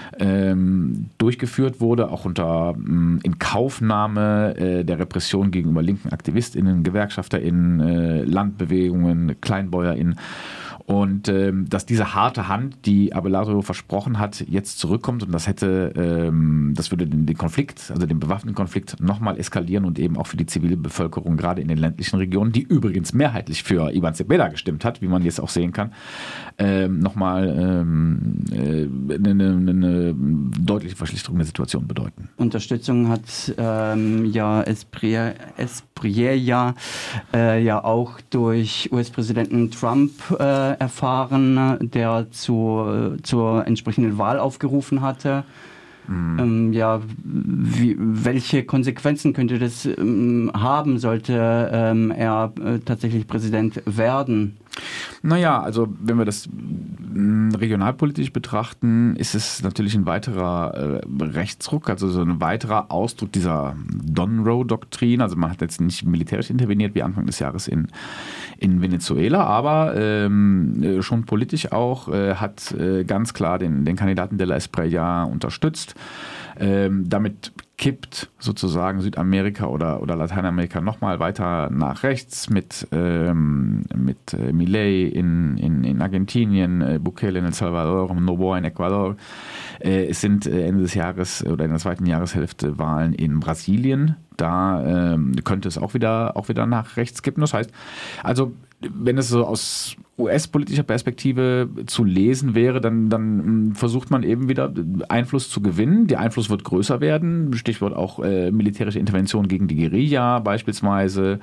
ähm, durchgeführt wurde, auch unter ähm, Inkaufnahme äh, der Repression gegenüber linken AktivistInnen, GewerkschafterInnen, äh, Landbewegungen, KleinbäuerInnen. Und ähm, dass diese harte Hand, die Abelardo versprochen hat, jetzt zurückkommt und das hätte, ähm, das würde den, den Konflikt, also den bewaffneten Konflikt nochmal eskalieren und eben auch für die zivile Bevölkerung, gerade in den ländlichen Regionen, die übrigens mehrheitlich für Ivan Cepeda gestimmt hat, wie man jetzt auch sehen kann, ähm, nochmal ähm, äh, eine, eine, eine deutliche Verschlechterung der Situation bedeuten. Unterstützung hat ähm, ja Espriella, Espriella äh, ja auch durch U S-Präsidenten Trump äh, erfahren, der zu, zur entsprechenden Wahl aufgerufen hatte. Mhm. Ähm, ja, wie, welche Konsequenzen könnte das ähm, haben, sollte ähm, er äh, tatsächlich Präsident werden? Naja, also wenn wir das regionalpolitisch betrachten, ist es natürlich ein weiterer äh, Rechtsruck, also so ein weiterer Ausdruck dieser Donroe-Doktrin. Also man hat jetzt nicht militärisch interveniert wie Anfang des Jahres in, in Venezuela, aber ähm, schon politisch auch, äh, hat äh, ganz klar den, den Kandidaten de la Espriella unterstützt. Ähm, damit kippt sozusagen Südamerika oder, oder Lateinamerika nochmal weiter nach rechts mit, ähm, mit äh, Milei in, in, in Argentinien, äh, Bukele in El Salvador, Noboa in Ecuador. Äh, es sind äh, Ende des Jahres oder in der zweiten Jahreshälfte Wahlen in Brasilien. Da ähm, könnte es auch wieder, auch wieder nach rechts kippen. Das heißt, also wenn es so aus U S-politischer Perspektive zu lesen wäre, dann, dann versucht man eben wieder Einfluss zu gewinnen. Der Einfluss wird größer werden. Stichwort auch äh, militärische Intervention gegen die Guerilla beispielsweise.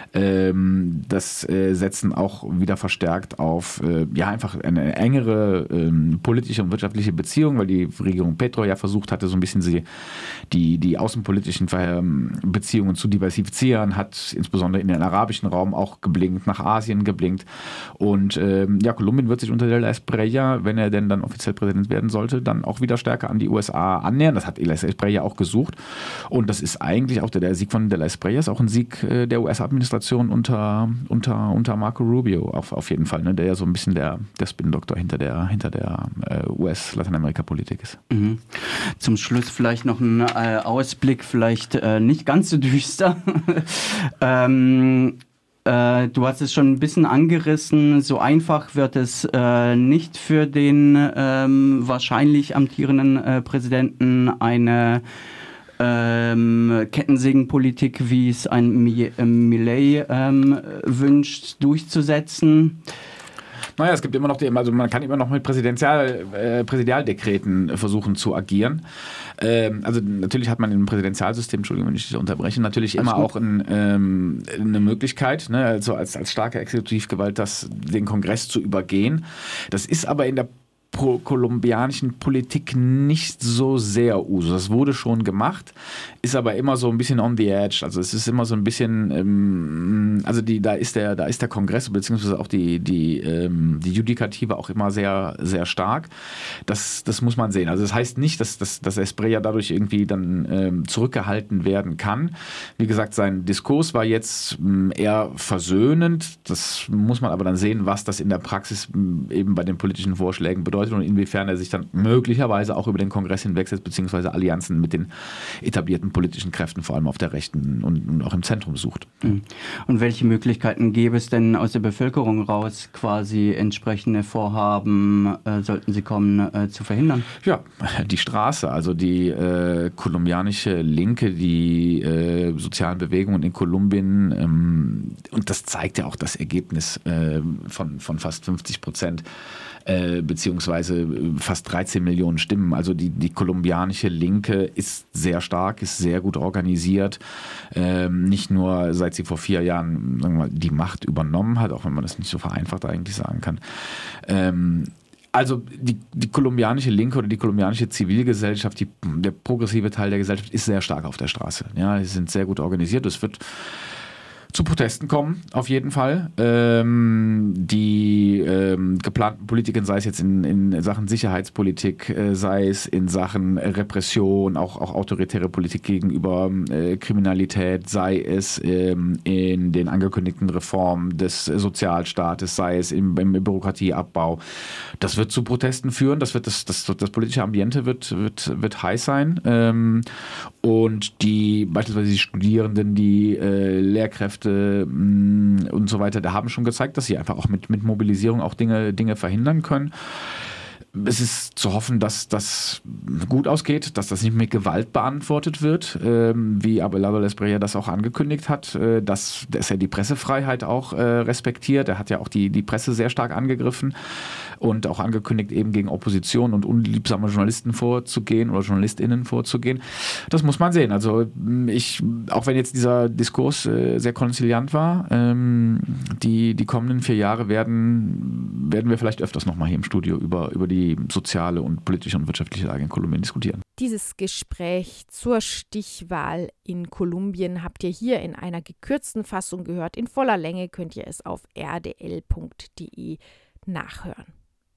Ähm, das äh, setzen auch wieder verstärkt auf äh, ja einfach eine engere ähm, politische und wirtschaftliche Beziehung, weil die Regierung Petro ja versucht hatte, so ein bisschen sie, die, die außenpolitischen Beziehungen zu diversifizieren, hat insbesondere in den arabischen Raum auch geblinkt, nach Asien geblinkt. Und Und ähm, ja, Kolumbien wird sich unter de la Espriella, wenn er denn dann offiziell Präsident werden sollte, dann auch wieder stärker an die U S A annähern. Das hat de la Espriella auch gesucht. Und das ist eigentlich auch der, der Sieg von de la Espriella, ist auch ein Sieg äh, der U S-Administration unter, unter, unter Marco Rubio auf, auf jeden Fall, ne, der ja so ein bisschen der, der Spin-Doktor hinter der, hinter der äh, U S-Lateinamerika-Politik ist. Mhm. Zum Schluss vielleicht noch ein äh, Ausblick, vielleicht äh, nicht ganz so düster. ähm, Du hast es schon ein bisschen angerissen, so einfach wird es äh, nicht für den ähm, wahrscheinlich amtierenden äh, Präsidenten eine ähm, Kettensägenpolitik, wie es ein Milei ähm, wünscht, durchzusetzen. Naja, es gibt immer noch die, also man kann immer noch mit Präsidential, äh, Präsidialdekreten versuchen zu agieren. Ähm, also natürlich hat man im Präsidentialsystem, Entschuldigung, wenn ich dich unterbreche, natürlich immer auch ein, ähm, eine Möglichkeit, ne, also als, als starke Exekutivgewalt, das, den Kongress zu übergehen. Das ist aber in der pro kolumbianischen Politik nicht so sehr Usus. Das wurde schon gemacht, ist aber immer so ein bisschen on the edge. Also es ist immer so ein bisschen, ähm, also die, da ist der, da ist der Kongress beziehungsweise auch die, die, ähm, die Judikative auch immer sehr, sehr stark. Das, das muss man sehen. Also das heißt nicht, dass, dass, dass Espriella dadurch irgendwie dann ähm, zurückgehalten werden kann. Wie gesagt, sein Diskurs war jetzt ähm, eher versöhnend. Das muss man aber dann sehen, was das in der Praxis ähm, eben bei den politischen Vorschlägen bedeutet und inwiefern er sich dann möglicherweise auch über den Kongress hinwegsetzt, beziehungsweise Allianzen mit den etablierten politischen Kräften, vor allem auf der Rechten und, und auch im Zentrum sucht. Und welche Möglichkeiten gäbe es denn aus der Bevölkerung raus, quasi entsprechende Vorhaben, äh, sollten sie kommen, äh, zu verhindern? Ja, die Straße, also die äh, kolumbianische Linke, die äh, sozialen Bewegungen in Kolumbien, ähm, und das zeigt ja auch das Ergebnis äh, von, von fast fünfzig Prozent, äh, beziehungsweise fast dreizehn Millionen Stimmen. Also die, die kolumbianische Linke ist sehr stark, ist sehr gut organisiert. Ähm, nicht nur seit sie vor vier Jahren, sagen wir mal, die Macht übernommen hat, auch wenn man das nicht so vereinfacht eigentlich sagen kann. Ähm, Also die, die kolumbianische Linke oder die kolumbianische Zivilgesellschaft, die, der progressive Teil der Gesellschaft ist sehr stark auf der Straße. Ja, sie sind sehr gut organisiert. Es wird zu Protesten kommen, auf jeden Fall. Ähm, die ähm, geplanten Politiken, sei es jetzt in, in Sachen Sicherheitspolitik, äh, sei es in Sachen Repression, auch, auch autoritäre Politik gegenüber äh, Kriminalität, sei es ähm, in den angekündigten Reformen des Sozialstaates, sei es im, im Bürokratieabbau. Das wird zu Protesten führen. Das, wird das, das, das politische Ambiente wird, wird, wird heiß sein. Ähm, und die beispielsweise die Studierenden, die äh, Lehrkräfte und so weiter, da haben schon gezeigt, dass sie einfach auch mit, mit Mobilisierung auch Dinge, Dinge verhindern können. Es ist zu hoffen, dass das gut ausgeht, dass das nicht mit Gewalt beantwortet wird, ähm, wie Abelardo Espriella das auch angekündigt hat, äh, dass, dass er die Pressefreiheit auch äh, respektiert. Er hat ja auch die, die Presse sehr stark angegriffen und auch angekündigt, eben gegen Opposition und unliebsame Journalisten vorzugehen oder JournalistInnen vorzugehen. Das muss man sehen. Also ich, auch wenn jetzt dieser Diskurs äh, sehr konziliant war, ähm, die, die kommenden vier Jahre werden, werden wir vielleicht öfters nochmal hier im Studio über, über die soziale und politische und wirtschaftliche Lage in Kolumbien diskutieren. Dieses Gespräch zur Stichwahl in Kolumbien habt ihr hier in einer gekürzten Fassung gehört. In voller Länge könnt ihr es auf r d l punkt d e nachhören.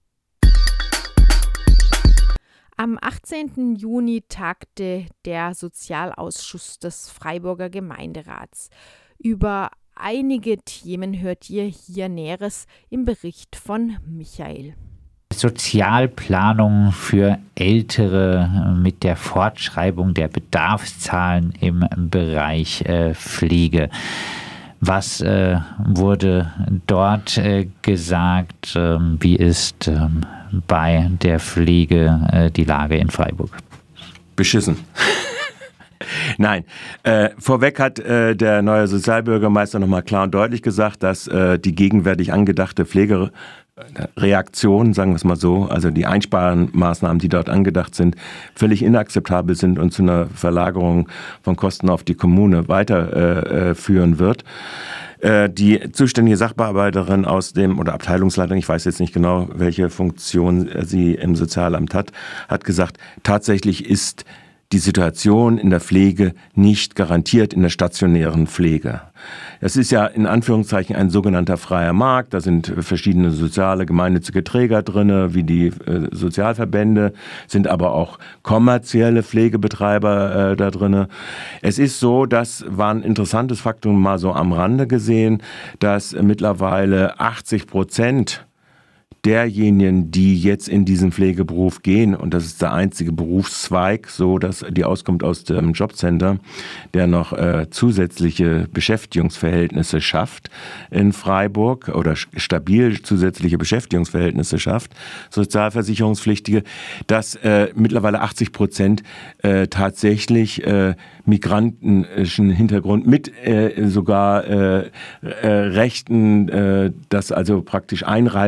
Am achtzehnten Juni tagte der Sozialausschuss des Freiburger Gemeinderats. Über einige Themen hört ihr hier Näheres im Bericht von Michael. Sozialplanung für Ältere mit der Fortschreibung der Bedarfszahlen im Bereich äh, Pflege. Was äh, wurde dort äh, gesagt? Äh, wie ist äh, bei der Pflege äh, die Lage in Freiburg? Beschissen. Nein, äh, vorweg hat äh, der neue Sozialbürgermeister nochmal klar und deutlich gesagt, dass äh, die gegenwärtig angedachte Pflegereaktion, sagen wir es mal so, also die Einsparmaßnahmen, die dort angedacht sind, völlig inakzeptabel sind und zu einer Verlagerung von Kosten auf die Kommune weiterführen äh, wird. Die zuständige Sachbearbeiterin aus dem, oder Abteilungsleitung, ich weiß jetzt nicht genau, welche Funktion sie im Sozialamt hat, hat gesagt, tatsächlich ist die Situation in der Pflege nicht garantiert in der stationären Pflege. Es ist ja in Anführungszeichen ein sogenannter freier Markt. Da sind verschiedene soziale, gemeinnützige Träger drin, wie die äh, Sozialverbände, sind aber auch kommerzielle Pflegebetreiber äh, da drin. Es ist so, das war ein interessantes Faktum mal so am Rande gesehen, dass mittlerweile achtzig Prozent derjenigen, die jetzt in diesen Pflegeberuf gehen, und das ist der einzige Berufszweig, so dass die auskommt aus dem Jobcenter, der noch äh, zusätzliche Beschäftigungsverhältnisse schafft in Freiburg oder stabil zusätzliche Beschäftigungsverhältnisse schafft, Sozialversicherungspflichtige, dass äh, mittlerweile achtzig Prozent äh, tatsächlich äh, migrantischen Hintergrund mit äh, sogar äh, äh, Rechten, äh, dass also praktisch Einreiseerlaubnis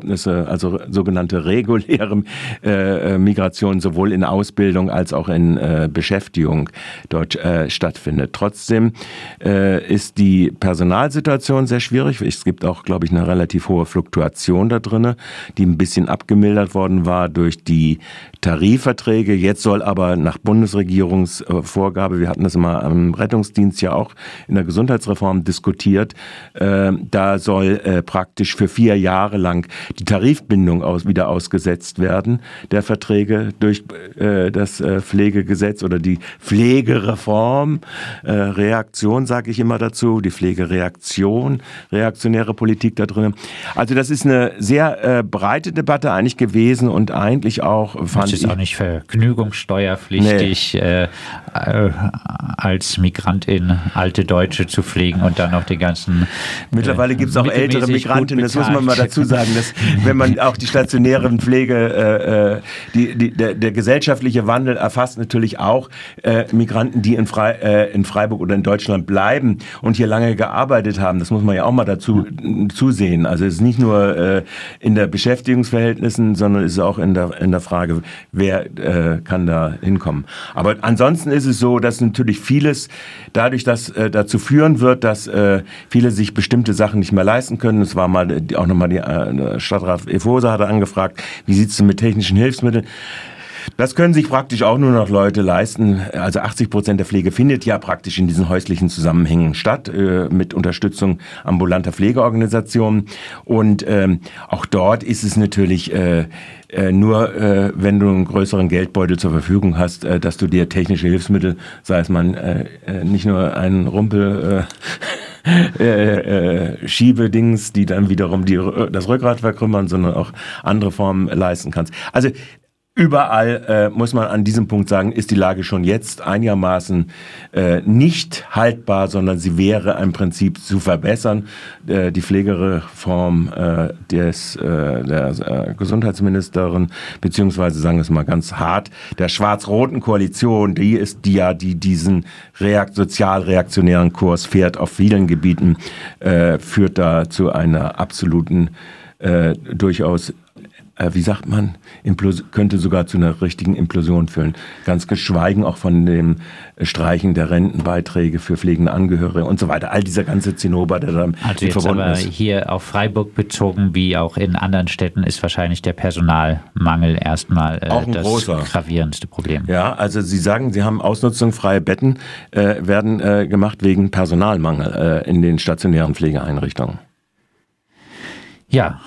Verhältnisse, also sogenannte reguläre äh, Migration, sowohl in Ausbildung als auch in äh, Beschäftigung dort äh, stattfindet. Trotzdem äh, ist die Personalsituation sehr schwierig. Es gibt auch, glaube ich, eine relativ hohe Fluktuation da drin, die ein bisschen abgemildert worden war durch die Tarifverträge. Jetzt soll aber nach Bundesregierungsvorgabe, wir hatten das mal am Rettungsdienst ja auch in der Gesundheitsreform diskutiert, äh, da soll äh, praktisch für vier Jahre lang die Tarifbindung aus, wieder ausgesetzt werden, der Verträge durch äh, das äh, Pflegegesetz oder die Pflegereform. Äh, Reaktion sage ich immer dazu, die Pflegereaktion, reaktionäre Politik da drin. Also das ist eine sehr äh, breite Debatte eigentlich gewesen und eigentlich auch fand das ist auch nicht vergnügungssteuerpflichtig, nee. äh, äh, als Migrantin alte Deutsche zu pflegen und dann noch die ganzen... Mittlerweile äh, gibt es auch ältere Migrantinnen, das muss man mal dazu sagen, dass wenn man auch die stationären Pflege, äh, die, die, der, der gesellschaftliche Wandel erfasst natürlich auch äh, Migranten, die in, Frei, äh, in Freiburg oder in Deutschland bleiben und hier lange gearbeitet haben. Das muss man ja auch mal dazu zusehen. Also es ist nicht nur äh, in der Beschäftigungsverhältnissen, sondern es ist auch in der, in der Frage, wer äh, kann da hinkommen. Aber ansonsten ist es so, dass natürlich vieles dadurch, dass äh, dazu führen wird, dass äh, viele sich bestimmte Sachen nicht mehr leisten können. Es war mal auch nochmal die äh, Stadtrat Efosa hatte angefragt, wie sieht es denn mit technischen Hilfsmitteln? Das können sich praktisch auch nur noch Leute leisten. Also achtzig Prozent der Pflege findet ja praktisch in diesen häuslichen Zusammenhängen statt, äh, mit Unterstützung ambulanter Pflegeorganisationen. Und ähm, auch dort ist es natürlich äh, äh, nur, äh, wenn du einen größeren Geldbeutel zur Verfügung hast, äh, dass du dir technische Hilfsmittel, sei es man äh, äh, nicht nur einen Rumpel... Äh, Äh, äh, Schiebedings, die dann wiederum die, das Rückgrat verkrümmern, sondern auch andere Formen leisten kannst. Also überall äh, muss man an diesem Punkt sagen, ist die Lage schon jetzt einigermaßen äh, nicht haltbar, sondern sie wäre im Prinzip zu verbessern. Äh, die Pflegereform äh, des, äh, der äh, Gesundheitsministerin, beziehungsweise sagen wir es mal ganz hart, der schwarz-roten Koalition, die ist die ja, die diesen reakt- sozial-reaktionären Kurs fährt auf vielen Gebieten, äh, führt da zu einer absoluten, äh, durchaus wie sagt man, Implos- könnte sogar zu einer richtigen Implosion führen. Ganz geschweigen auch von dem Streichen der Rentenbeiträge für pflegende Angehörige und so weiter. All dieser ganze Zinnober, der da also jetzt verbunden aber ist. Hier auf Freiburg bezogen, wie auch in anderen Städten, ist wahrscheinlich der Personalmangel erstmal äh, auch ein das großer. gravierendste Problem. Ja, also Sie sagen, Sie haben ausnutzungsfreie Betten äh, werden äh, gemacht wegen Personalmangel äh, in den stationären Pflegeeinrichtungen. Ja,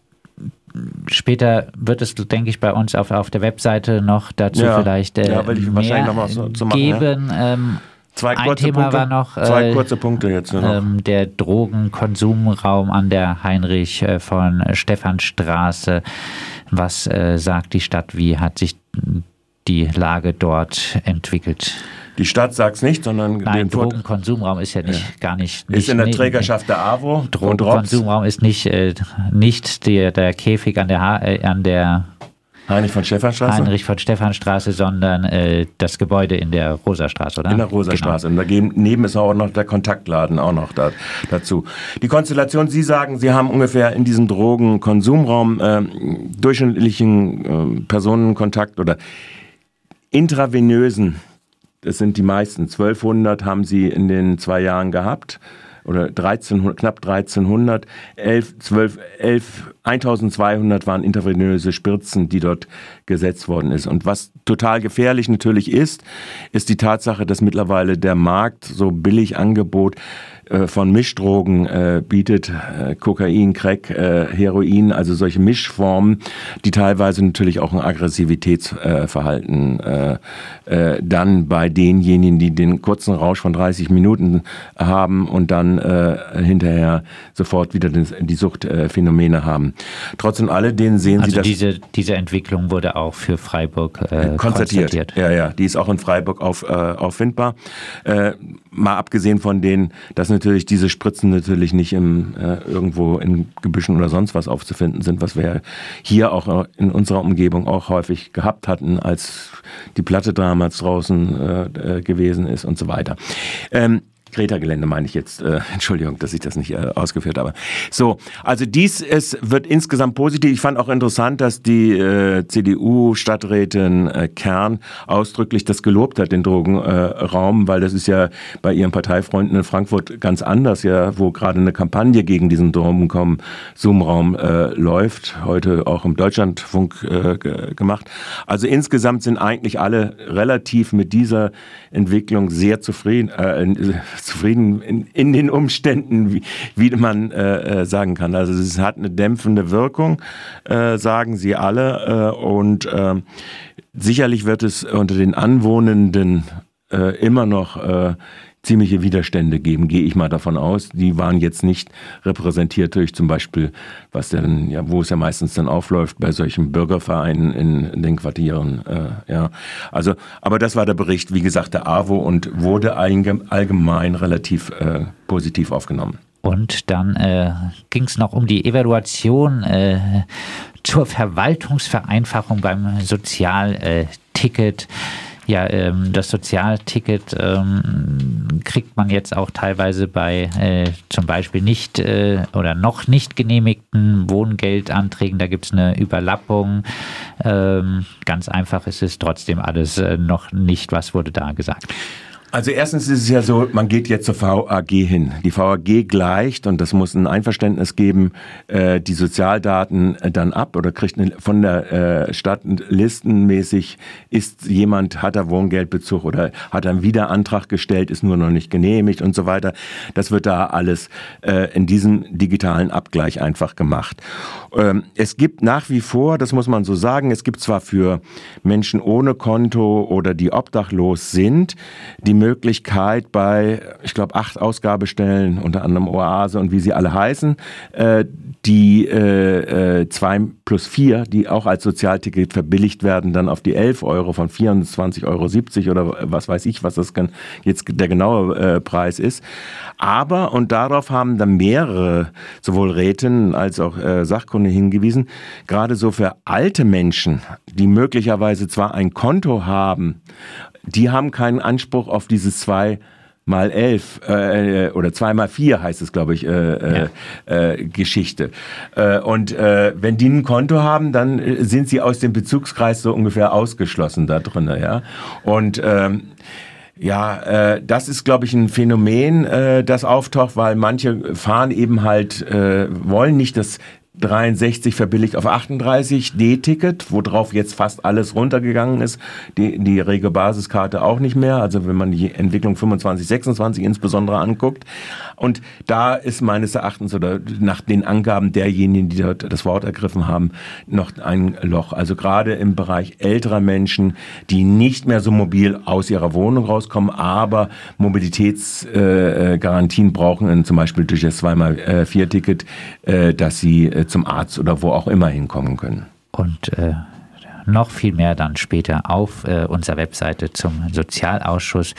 später wird es, denke ich, bei uns auf, auf der Webseite noch dazu ja, vielleicht äh, ja, will ich wahrscheinlich noch was zu machen, geben. Ja. Ähm, Zwei ein kurze Thema Punkte. war noch äh, Zwei kurze Punkte jetzt noch. Ähm, der Drogenkonsumraum an der Heinrich äh, von Stephanstraße. Was äh, sagt die Stadt? Wie hat sich die Lage dort entwickelt? Die Stadt sagt es nicht, sondern... Nein, Drogenkonsumraum ist ja nicht, ja. gar nicht... nicht ist in der Trägerschaft der AWO. Drogenkonsumraum ist nicht, äh, nicht der, der Käfig an der, ha- äh, an der Heinrich von Stephanstraße? Heinrich von Stephanstraße, sondern äh, das Gebäude in der Rosastraße, oder? In der Rosastraße. Genau. Und daneben ist auch noch der Kontaktladen auch noch da, dazu. Die Konstellation, Sie sagen, Sie haben ungefähr in diesem Drogenkonsumraum äh, durchschnittlichen äh, Personenkontakt oder intravenösen, das sind die meisten, zwölfhundert haben Sie in den zwei Jahren gehabt. Oder dreizehnhundert, knapp dreizehnhundert, elf, zwölf, elf, eintausendzweihundert waren intravenöse Spritzen, die dort gesetzt worden ist. Und was total gefährlich natürlich ist, ist die Tatsache, dass mittlerweile der Markt so billig Angebot äh, von Mischdrogen äh, bietet, äh, Kokain, Crack, äh, Heroin, also solche Mischformen, die teilweise natürlich auch ein Aggressivitätsverhalten äh, äh, dann bei denjenigen, die den kurzen Rausch von dreißig Minuten haben und dann äh, hinterher sofort wieder den, die Suchtphänomene äh, haben. Trotz und alledem sehen also Sie das... Diese, diese Entwicklung wurde auch für Freiburg äh, konstatiert. konstatiert. Ja, ja, die ist auch in Freiburg auf, äh, auffindbar. Äh, mal abgesehen von denen, dass natürlich diese Spritzen natürlich nicht im, äh, irgendwo in Gebüschen oder sonst was aufzufinden sind, was wir hier auch in unserer Umgebung auch häufig gehabt hatten, als die Platte damals draußen äh, gewesen ist und so weiter. Ähm, Greta-Gelände meine ich jetzt. Äh, Entschuldigung, dass ich das nicht äh, ausgeführt habe. So, also dies ist, wird insgesamt positiv. Ich fand auch interessant, dass die äh, C D U-Stadträtin äh, Kern ausdrücklich das gelobt hat, den Drogenraum, äh, weil das ist ja bei ihren Parteifreunden in Frankfurt ganz anders, ja, wo gerade eine Kampagne gegen diesen Drogenkonsumraum äh, läuft, heute auch im Deutschlandfunk äh, g- gemacht. Also insgesamt sind eigentlich alle relativ mit dieser Entwicklung sehr zufrieden, äh, zufrieden in, in den Umständen, wie, wie man äh, sagen kann. Also es hat eine dämpfende Wirkung, äh, sagen sie alle. Äh, und äh, sicherlich wird es unter den Anwohnenden äh, immer noch äh, ziemliche Widerstände geben, gehe ich mal davon aus. Die waren jetzt nicht repräsentiert durch zum Beispiel, was denn, ja, wo es ja meistens dann aufläuft, bei solchen Bürgervereinen in, in den Quartieren. Äh, ja. Also, aber das war der Bericht, wie gesagt, der A W O und wurde allgemein relativ äh, positiv aufgenommen. Und dann äh, ging es noch um die Evaluation äh, zur Verwaltungsvereinfachung beim Sozialticket. Ja, ähm, das Sozialticket ähm, kriegt man jetzt auch teilweise bei äh, zum Beispiel nicht äh, oder noch nicht genehmigten Wohngeldanträgen. Da gibt es eine Überlappung. Ähm, ganz einfach ist es trotzdem alles äh, noch nicht. Was wurde da gesagt? Also erstens ist es ja so, man geht jetzt zur V A G hin. Die V A G gleicht, und das muss ein Einverständnis geben, äh, die Sozialdaten dann ab oder kriegt eine, von der äh, Stadt listenmäßig, ist jemand, hat er Wohngeldbezug oder hat er einen Wiederantrag gestellt, ist nur noch nicht genehmigt und so weiter. Das wird da alles äh, in diesem digitalen Abgleich einfach gemacht. Ähm, es gibt nach wie vor, das muss man so sagen, es gibt zwar für Menschen ohne Konto oder die obdachlos sind, die Möglichkeit bei, ich glaube, acht Ausgabestellen, unter anderem Oase und wie sie alle heißen, äh, die äh, äh, zwei plus vier, die auch als Sozialticket verbilligt werden, dann auf die elf Euro von vierundzwanzig Euro siebzig oder was weiß ich, was das jetzt der genaue äh, Preis ist. Aber, und darauf haben dann mehrere, sowohl Rätinnen als auch äh, Sachkunde hingewiesen, gerade so für alte Menschen, die möglicherweise zwar ein Konto haben, die haben keinen Anspruch auf dieses zwei mal elf äh, oder zwei mal vier heißt es, glaube ich, äh, ja. äh, Geschichte. Äh, und äh, wenn die ein Konto haben, dann sind sie aus dem Bezugskreis so ungefähr ausgeschlossen da drin. Ja? Und ähm, ja, äh, das ist, glaube ich, ein Phänomen, äh, das auftaucht, weil manche fahren eben halt, äh, wollen nicht das dreiundsechzig verbilligt auf achtunddreißig D-Ticket, worauf jetzt fast alles runtergegangen ist. Die, die rege Basiskarte auch nicht mehr. Also wenn man die Entwicklung fünfundzwanzig, sechsundzwanzig insbesondere anguckt. Und da ist meines Erachtens oder nach den Angaben derjenigen, die dort das Wort ergriffen haben, noch ein Loch. Also gerade im Bereich älterer Menschen, die nicht mehr so mobil aus ihrer Wohnung rauskommen, aber Mobilitätsgarantien äh, brauchen, zum Beispiel durch das zwei mal vier Ticket, äh, dass sie äh, zum Arzt oder wo auch immer hinkommen können. Und äh, noch viel mehr dann später auf äh, unserer Webseite zum Sozialausschuss.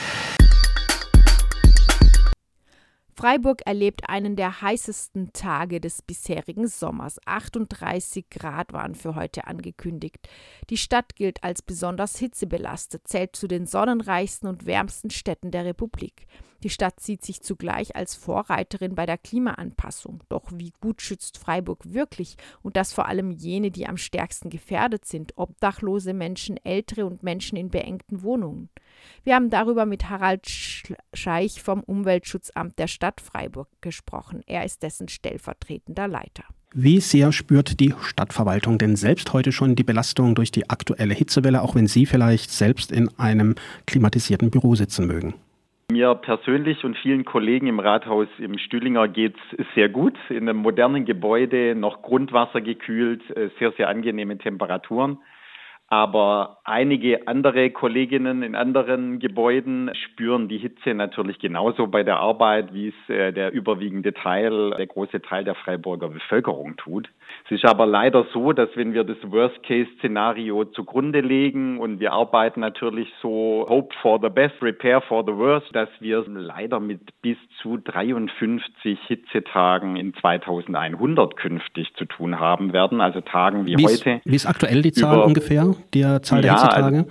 Freiburg erlebt einen der heißesten Tage des bisherigen Sommers. achtunddreißig Grad waren für heute angekündigt. Die Stadt gilt als besonders hitzebelastet, zählt zu den sonnenreichsten und wärmsten Städten der Republik. Die Stadt sieht sich zugleich als Vorreiterin bei der Klimaanpassung. Doch wie gut schützt Freiburg wirklich? Und das vor allem jene, die am stärksten gefährdet sind: obdachlose Menschen, Ältere und Menschen in beengten Wohnungen. Wir haben darüber mit Harald Scheich vom Umweltschutzamt der Stadt Freiburg gesprochen. Er ist dessen stellvertretender Leiter. Wie sehr spürt die Stadtverwaltung denn selbst heute schon die Belastung durch die aktuelle Hitzewelle, auch wenn Sie vielleicht selbst in einem klimatisierten Büro sitzen mögen? Mir persönlich und vielen Kollegen im Rathaus im Stühlinger geht es sehr gut. In einem modernen Gebäude, noch Grundwasser gekühlt, sehr, sehr angenehme Temperaturen. Aber einige andere Kolleginnen in anderen Gebäuden spüren die Hitze natürlich genauso bei der Arbeit, wie es äh, der überwiegende Teil, der große Teil der Freiburger Bevölkerung tut. Es ist aber leider so, dass wenn wir das Worst-Case-Szenario zugrunde legen und wir arbeiten natürlich so Hope for the best, Prepare for the worst, dass wir leider mit bis zu dreiundfünfzig Hitzetagen in zweitausendeinhundert künftig zu tun haben werden, also Tagen wie, wie heute. Ist, wie ist aktuell die Zahl ungefähr? Die Zahl der ja, Hitzetage? Also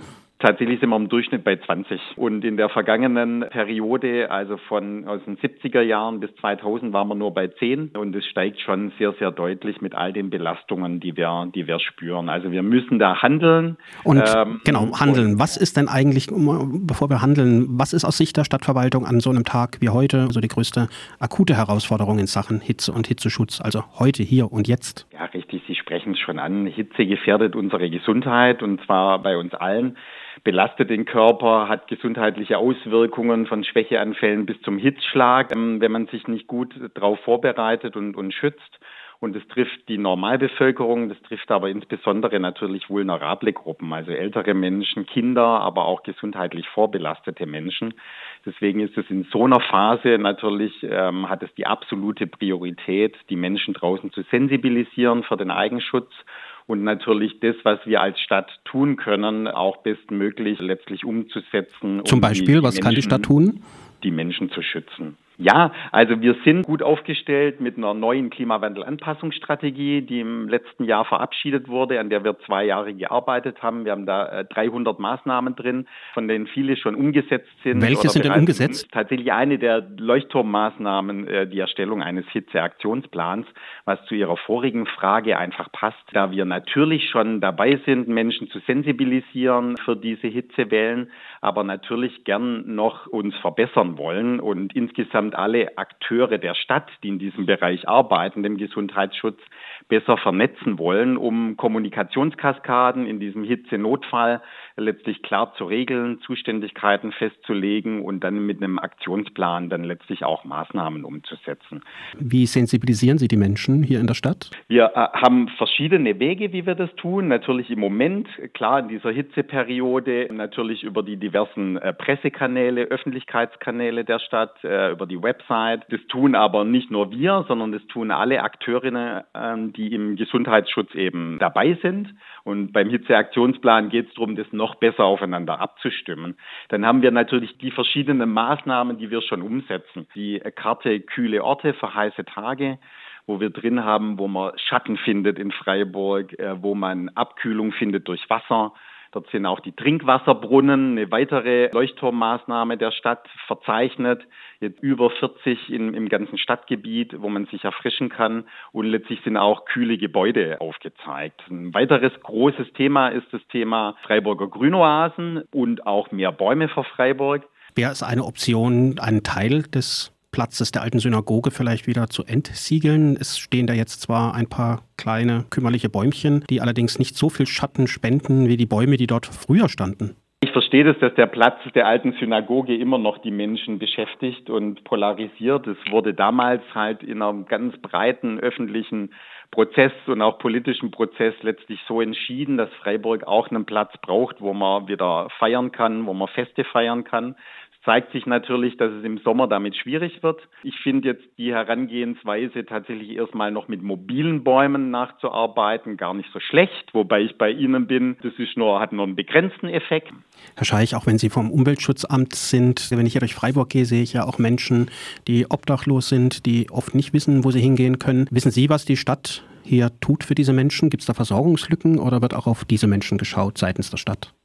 Tatsächlich sind wir im Durchschnitt bei zwanzig. Und in der vergangenen Periode, also von aus den siebziger Jahren bis zweitausend, waren wir nur bei zehn. Und es steigt schon sehr, sehr deutlich mit all den Belastungen, die wir, die wir spüren. Also wir müssen da handeln. Und ähm, genau, handeln. Was ist denn eigentlich, bevor wir handeln, was ist aus Sicht der Stadtverwaltung an so einem Tag wie heute so die größte akute Herausforderung in Sachen Hitze und Hitzeschutz? Also heute, hier und jetzt. Ja, richtig. Sie sprechen es schon an. Hitze gefährdet unsere Gesundheit und zwar bei uns allen. Belastet den Körper, hat gesundheitliche Auswirkungen von Schwächeanfällen bis zum Hitzschlag, wenn man sich nicht gut darauf vorbereitet und, und schützt. Und es trifft die Normalbevölkerung, das trifft aber insbesondere natürlich vulnerable Gruppen, also ältere Menschen, Kinder, aber auch gesundheitlich vorbelastete Menschen. Deswegen ist es in so einer Phase natürlich, ähm, hat es die absolute Priorität, die Menschen draußen zu sensibilisieren für den Eigenschutz und natürlich das, was wir als Stadt tun können, auch bestmöglich letztlich umzusetzen. Zum um Beispiel, die, die was Menschen, kann die Stadt tun? Die Menschen zu schützen. Ja, also wir sind gut aufgestellt mit einer neuen Klimawandel-Anpassungsstrategie, die im letzten Jahr verabschiedet wurde, an der wir zwei Jahre gearbeitet haben. Wir haben da äh, dreihundert Maßnahmen drin, von denen viele schon umgesetzt sind. Welche sind denn umgesetzt? Tatsächlich eine der Leuchtturmmaßnahmen, äh, die Erstellung eines Hitzeaktionsplans, was zu Ihrer vorigen Frage einfach passt, da wir natürlich schon dabei sind, Menschen zu sensibilisieren für diese Hitzewellen, aber natürlich gern noch uns verbessern wollen und insgesamt alle Akteure der Stadt, die in diesem Bereich arbeiten, dem Gesundheitsschutz, besser vernetzen wollen, um Kommunikationskaskaden in diesem Hitzenotfall letztlich klar zu regeln, Zuständigkeiten festzulegen und dann mit einem Aktionsplan dann letztlich auch Maßnahmen umzusetzen. Wie sensibilisieren Sie die Menschen hier in der Stadt? Wir äh, haben verschiedene Wege, wie wir das tun. Natürlich im Moment, klar in dieser Hitzeperiode, natürlich über die diversen äh, Pressekanäle, Öffentlichkeitskanäle der Stadt, äh, über die Website. Das tun aber nicht nur wir, sondern das tun alle Akteurinnen, äh, die im Gesundheitsschutz eben dabei sind. Und beim Hitzeaktionsplan geht es darum, das noch besser aufeinander abzustimmen. Dann haben wir natürlich die verschiedenen Maßnahmen, die wir schon umsetzen. Die Karte Kühle Orte für heiße Tage, wo wir drin haben, wo man Schatten findet in Freiburg, äh, wo man Abkühlung findet durch Wasser. Dort sind auch die Trinkwasserbrunnen, eine weitere Leuchtturmmaßnahme der Stadt verzeichnet. Jetzt über vierzig im, im ganzen Stadtgebiet, wo man sich erfrischen kann. Und letztlich sind auch kühle Gebäude aufgezeigt. Ein weiteres großes Thema ist das Thema Freiburger Grünoasen und auch mehr Bäume für Freiburg. Wäre es eine Option, einen Teil des Platzes der alten Synagoge vielleicht wieder zu entsiegeln? Es stehen da jetzt zwar ein paar kleine kümmerliche Bäumchen, die allerdings nicht so viel Schatten spenden wie die Bäume, die dort früher standen. Ich verstehe das, dass der Platz der alten Synagoge immer noch die Menschen beschäftigt und polarisiert. Es wurde damals halt in einem ganz breiten öffentlichen Prozess und auch politischen Prozess letztlich so entschieden, dass Freiburg auch einen Platz braucht, wo man wieder feiern kann, wo man Feste feiern kann. Zeigt sich natürlich, dass es im Sommer damit schwierig wird. Ich finde jetzt die Herangehensweise, tatsächlich erstmal noch mit mobilen Bäumen nachzuarbeiten, gar nicht so schlecht, wobei ich bei Ihnen bin. Das ist nur, hat nur einen begrenzten Effekt. Herr Scheich, auch wenn Sie vom Umweltschutzamt sind, wenn ich hier durch Freiburg gehe, sehe ich ja auch Menschen, die obdachlos sind, die oft nicht wissen, wo sie hingehen können. Wissen Sie, was die Stadt hier tut für diese Menschen? Gibt es da Versorgungslücken oder wird auch auf diese Menschen geschaut seitens der Stadt?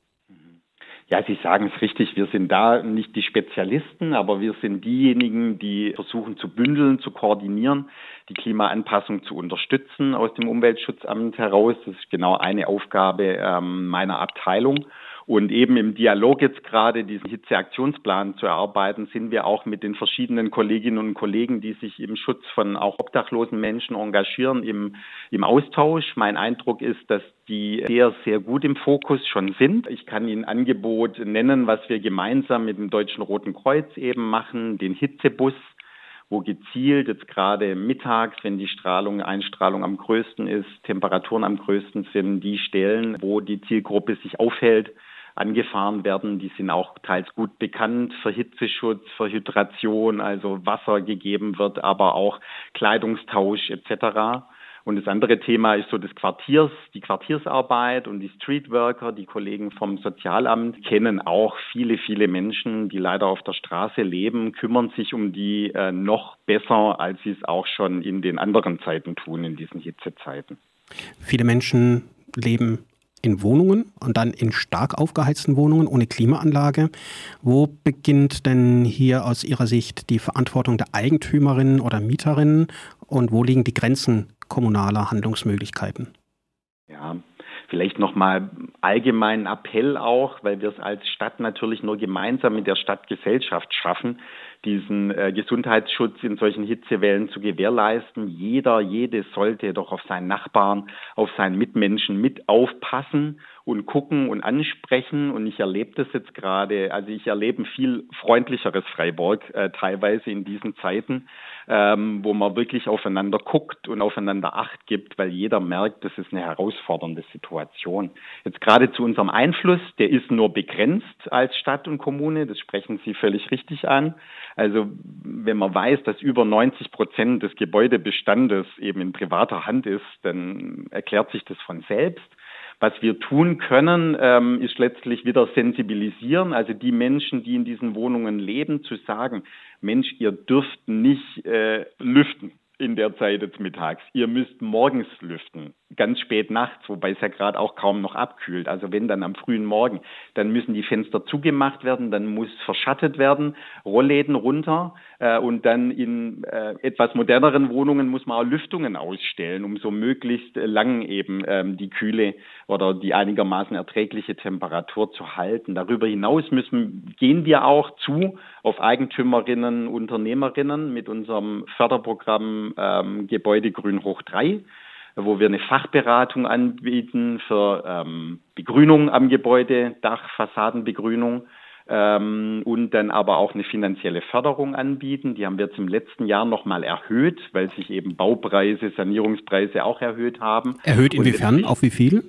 Ja, Sie sagen es richtig, wir sind da nicht die Spezialisten, aber wir sind diejenigen, die versuchen zu bündeln, zu koordinieren, die Klimaanpassung zu unterstützen aus dem Umweltschutzamt heraus. Das ist genau eine Aufgabe ähm, meiner Abteilung. Und eben im Dialog jetzt gerade diesen Hitzeaktionsplan zu erarbeiten, sind wir auch mit den verschiedenen Kolleginnen und Kollegen, die sich im Schutz von auch obdachlosen Menschen engagieren, im, im Austausch. Mein Eindruck ist, dass die sehr, sehr gut im Fokus schon sind. Ich kann Ihnen ein Angebot nennen, was wir gemeinsam mit dem Deutschen Roten Kreuz eben machen, den Hitzebus, wo gezielt jetzt gerade mittags, wenn die Strahlung, Einstrahlung am größten ist, Temperaturen am größten sind, die Stellen, wo die Zielgruppe sich aufhält, angefahren werden. Die sind auch teils gut bekannt für Hitzeschutz, für Hydration, also Wasser gegeben wird, aber auch Kleidungstausch et cetera. Und das andere Thema ist so das Quartiers, die Quartiersarbeit und die Streetworker, die Kollegen vom Sozialamt kennen auch viele, viele Menschen, die leider auf der Straße leben, kümmern sich um die äh, noch besser, als sie es auch schon in den anderen Zeiten tun, in diesen Hitzezeiten. Viele Menschen leben in Wohnungen und dann in stark aufgeheizten Wohnungen ohne Klimaanlage. Wo beginnt denn hier aus Ihrer Sicht die Verantwortung der Eigentümerinnen oder Mieterinnen und wo liegen die Grenzen kommunaler Handlungsmöglichkeiten? Ja, vielleicht nochmal allgemeinen Appell auch, weil wir es als Stadt natürlich nur gemeinsam mit der Stadtgesellschaft schaffen, diesen äh, Gesundheitsschutz in solchen Hitzewellen zu gewährleisten. Jeder, jede sollte doch auf seinen Nachbarn, auf seinen Mitmenschen mit aufpassen und gucken und ansprechen. Und ich erlebe das jetzt gerade, also ich erlebe ein viel freundlicheres Freiburg äh, teilweise in diesen Zeiten, ähm, wo man wirklich aufeinander guckt und aufeinander Acht gibt, weil jeder merkt, das ist eine herausfordernde Situation. Jetzt gerade zu unserem Einfluss, der ist nur begrenzt als Stadt und Kommune, das sprechen Sie völlig richtig an. Also wenn man weiß, dass über neunzig Prozent des Gebäudebestandes eben in privater Hand ist, dann erklärt sich das von selbst. Was wir tun können, ähm, ist letztlich wieder sensibilisieren, also die Menschen, die in diesen Wohnungen leben, zu sagen, Mensch, ihr dürft nicht äh, lüften in der Zeit jetzt mittags. Ihr müsst morgens lüften, ganz spät nachts, wobei es ja gerade auch kaum noch abkühlt. Also wenn dann am frühen Morgen, dann müssen die Fenster zugemacht werden, dann muss verschattet werden, Rollläden runter äh, und dann in äh, etwas moderneren Wohnungen muss man auch Lüftungen ausstellen, um so möglichst lang eben ähm, die kühle oder die einigermaßen erträgliche Temperatur zu halten. Darüber hinaus müssen, gehen wir auch zu auf Eigentümerinnen, Unternehmerinnen mit unserem Förderprogramm ähm, Gebäude Grün hoch drei, wo wir eine Fachberatung anbieten für ähm, Begrünung am Gebäude, Dach, Fassadenbegrünung ähm, und dann aber auch eine finanzielle Förderung anbieten. Die haben wir jetzt im letzten Jahr nochmal erhöht, weil sich eben Baupreise, Sanierungspreise auch erhöht haben. Erhöht inwiefern? Auf wie viel?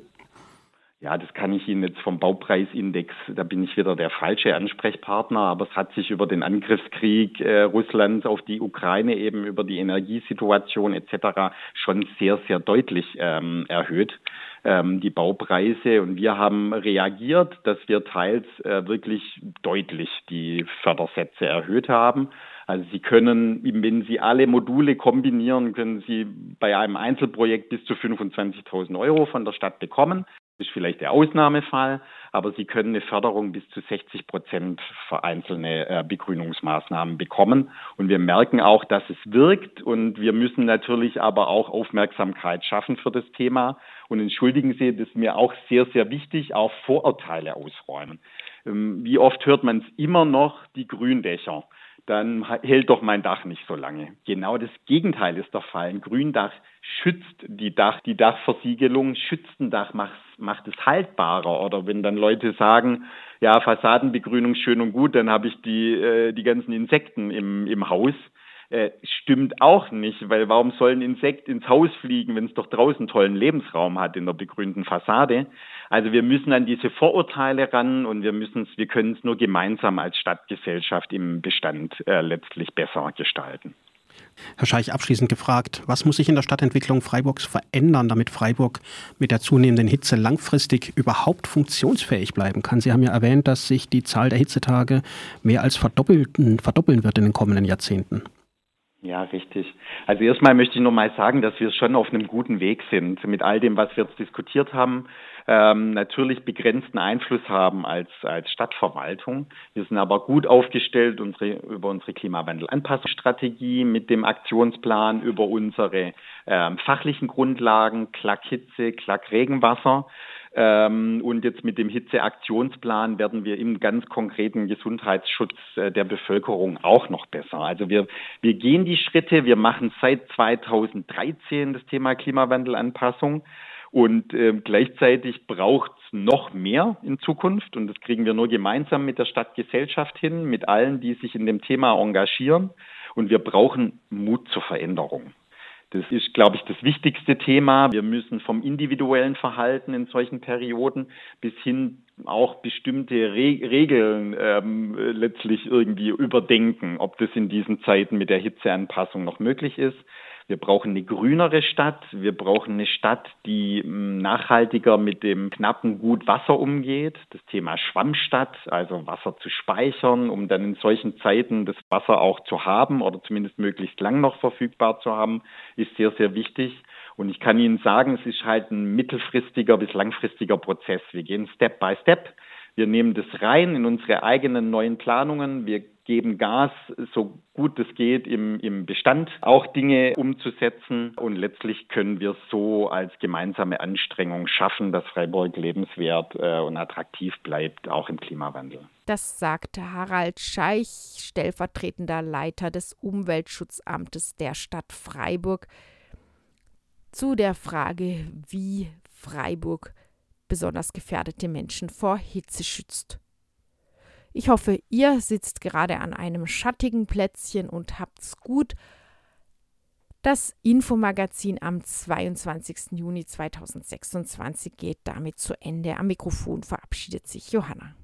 Ja, das kann ich Ihnen jetzt vom Baupreisindex, da bin ich wieder der falsche Ansprechpartner, aber es hat sich über den Angriffskrieg äh, Russlands auf die Ukraine, eben über die Energiesituation et cetera schon sehr, sehr deutlich ähm, erhöht, ähm, die Baupreise. Und wir haben reagiert, dass wir teils äh, wirklich deutlich die Fördersätze erhöht haben. Also Sie können, wenn Sie alle Module kombinieren, können Sie bei einem Einzelprojekt bis zu fünfundzwanzigtausend Euro von der Stadt bekommen. Das ist vielleicht der Ausnahmefall, aber Sie können eine Förderung bis zu sechzig Prozent für einzelne äh, Begrünungsmaßnahmen bekommen. Und wir merken auch, dass es wirkt. Und wir müssen natürlich aber auch Aufmerksamkeit schaffen für das Thema. Und entschuldigen Sie, das ist mir auch sehr, sehr wichtig, auch Vorurteile ausräumen. Ähm, wie oft hört man es immer noch, die Gründächer? Dann hält doch mein Dach nicht so lange. Genau das Gegenteil ist der Fall. Ein Gründach schützt die Dach, die Dachversiegelung, schützt ein Dach, macht, macht es haltbarer. Oder wenn dann Leute sagen, ja, Fassadenbegrünung schön und gut, dann habe ich die, äh, die ganzen Insekten im, im Haus. Äh, stimmt auch nicht, weil warum soll ein Insekt ins Haus fliegen, wenn es doch draußen tollen Lebensraum hat in der begrünten Fassade? Also wir müssen an diese Vorurteile ran und wir müssen es, wir können es nur gemeinsam als Stadtgesellschaft im Bestand äh, letztlich besser gestalten. Herr Scheich, abschließend gefragt, was muss sich in der Stadtentwicklung Freiburgs verändern, damit Freiburg mit der zunehmenden Hitze langfristig überhaupt funktionsfähig bleiben kann? Sie haben ja erwähnt, dass sich die Zahl der Hitzetage mehr als verdoppeln, verdoppeln wird in den kommenden Jahrzehnten. Ja, richtig. Also erstmal möchte ich nur mal sagen, dass wir schon auf einem guten Weg sind mit all dem, was wir jetzt diskutiert haben. Ähm, natürlich begrenzten Einfluss haben als, als Stadtverwaltung. Wir sind aber gut aufgestellt unsere, über unsere Klimawandelanpassungsstrategie mit dem Aktionsplan, über unsere ähm, fachlichen Grundlagen, Klack Hitze, Klack Regenwasser. Ähm, und jetzt mit dem Hitzeaktionsplan werden wir im ganz konkreten Gesundheitsschutz äh, der Bevölkerung auch noch besser. Also wir, wir gehen die Schritte, wir machen seit zweitausenddreizehn das Thema Klimawandelanpassung und äh, gleichzeitig braucht es noch mehr in Zukunft und das kriegen wir nur gemeinsam mit der Stadtgesellschaft hin, mit allen, die sich in dem Thema engagieren und wir brauchen Mut zur Veränderung. Das ist, glaube ich, das wichtigste Thema. Wir müssen vom individuellen Verhalten in solchen Perioden bis hin auch bestimmte Re- Regeln ähm, letztlich irgendwie überdenken, ob das in diesen Zeiten mit der Hitzeanpassung noch möglich ist. Wir brauchen eine grünere Stadt. Wir brauchen eine Stadt, die nachhaltiger mit dem knappen Gut Wasser umgeht. Das Thema Schwammstadt, also Wasser zu speichern, um dann in solchen Zeiten das Wasser auch zu haben oder zumindest möglichst lang noch verfügbar zu haben, ist sehr, sehr wichtig. Und ich kann Ihnen sagen, es ist halt ein mittelfristiger bis langfristiger Prozess. Wir gehen Step by Step. Wir nehmen das rein in unsere eigenen neuen Planungen. Wir geben Gas, so gut es geht, im, im Bestand auch Dinge umzusetzen. Und letztlich können wir so als gemeinsame Anstrengung schaffen, dass Freiburg lebenswert äh, und attraktiv bleibt, auch im Klimawandel. Das sagte Harald Scheich, stellvertretender Leiter des Umweltschutzamtes der Stadt Freiburg, zu der Frage, wie Freiburg besonders gefährdete Menschen vor Hitze schützt. Ich hoffe, ihr sitzt gerade an einem schattigen Plätzchen und habt's gut. Das Infomagazin am zweiundzwanzigsten Juni zweitausendsechsundzwanzig geht damit zu Ende. Am Mikrofon verabschiedet sich Johanna.